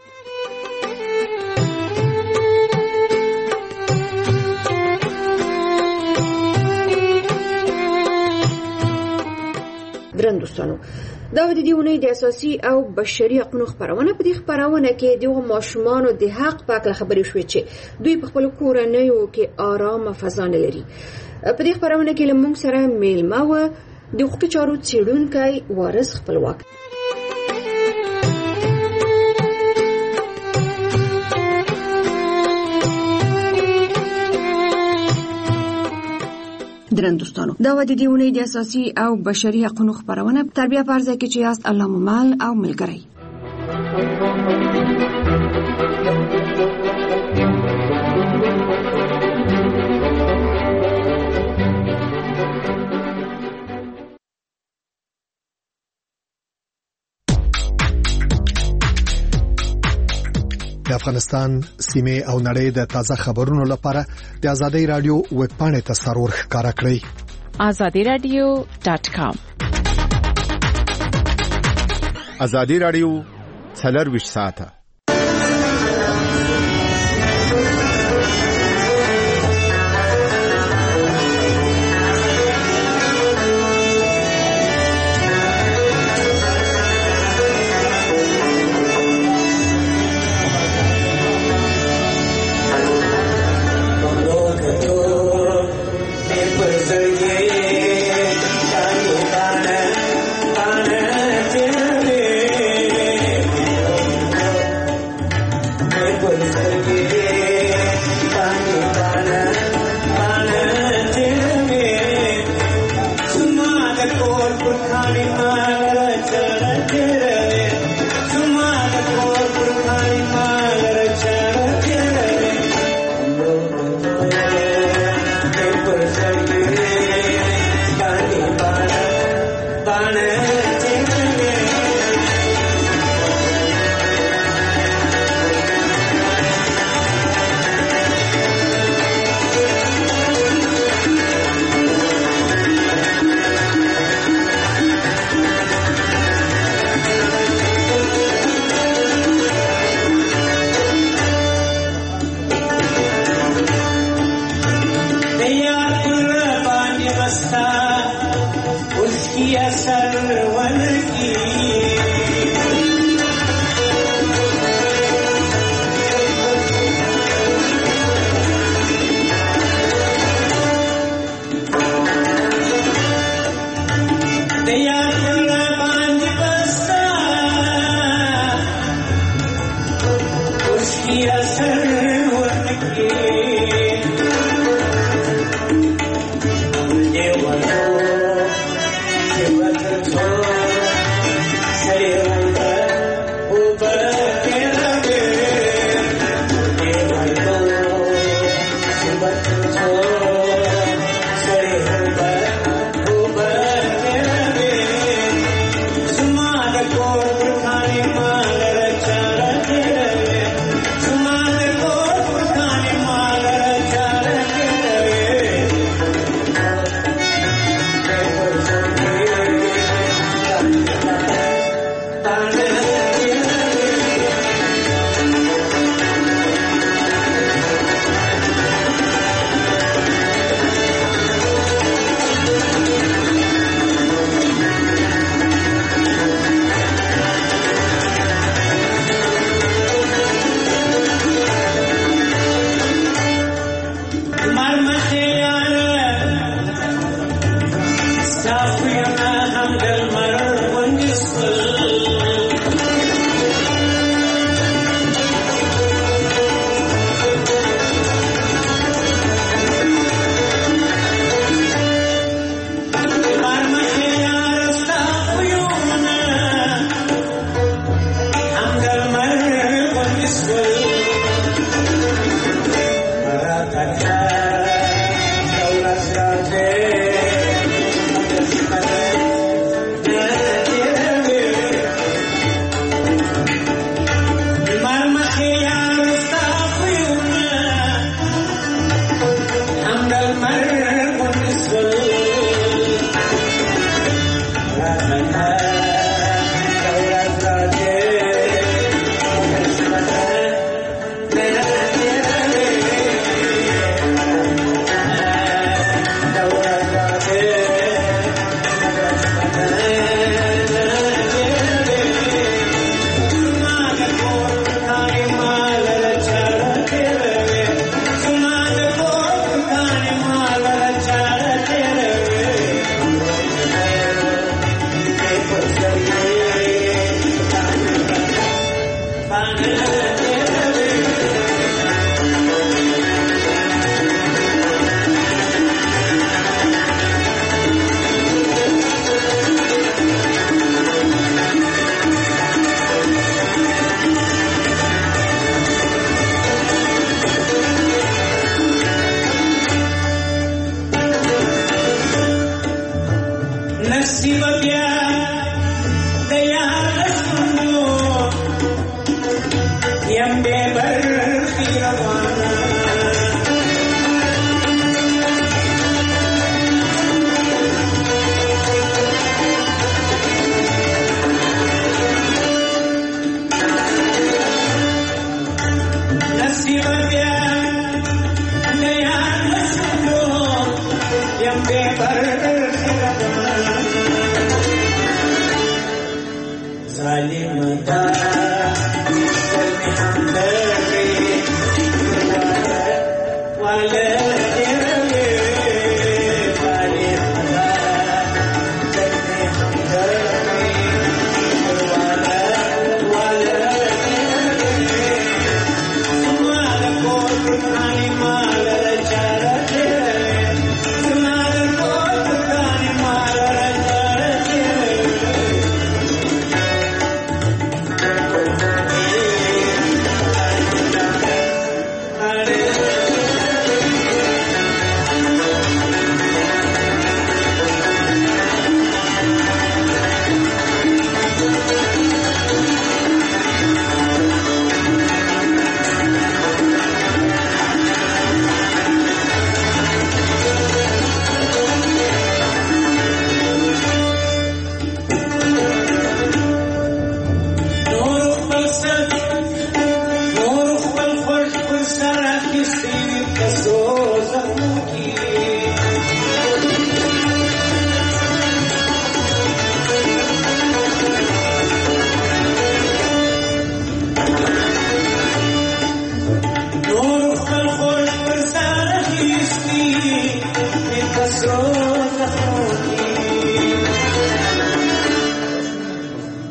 درن دوستانو دا د دې ونې د اساسي او بشري حقوقو خبرونه په دې خبرونه کې د ماشومان د حق په اړه خبرې شوې چې دوی په خپل کورنیو کې آرام فضا نه لري په دې خبرونه کې لمونږ سره میلمه و د حقوقي چارو څېړونکی وارث خپلواک درن دوستانو دا و د دې ونې د اساسي او بشري حقوقو خبرونه تربیه فرض کې چې یاست الله ممل او ملګری د افغانستان سیمه او نړۍ د تازه خبرونو لپاره د آزادۍ رادیو ویب پاڼې ته سرور ښکارا کړئ azadi radio dot com آزادۍ رادیو څلرویشت ساعته Mother,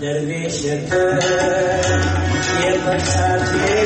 درویش ته یه پساتی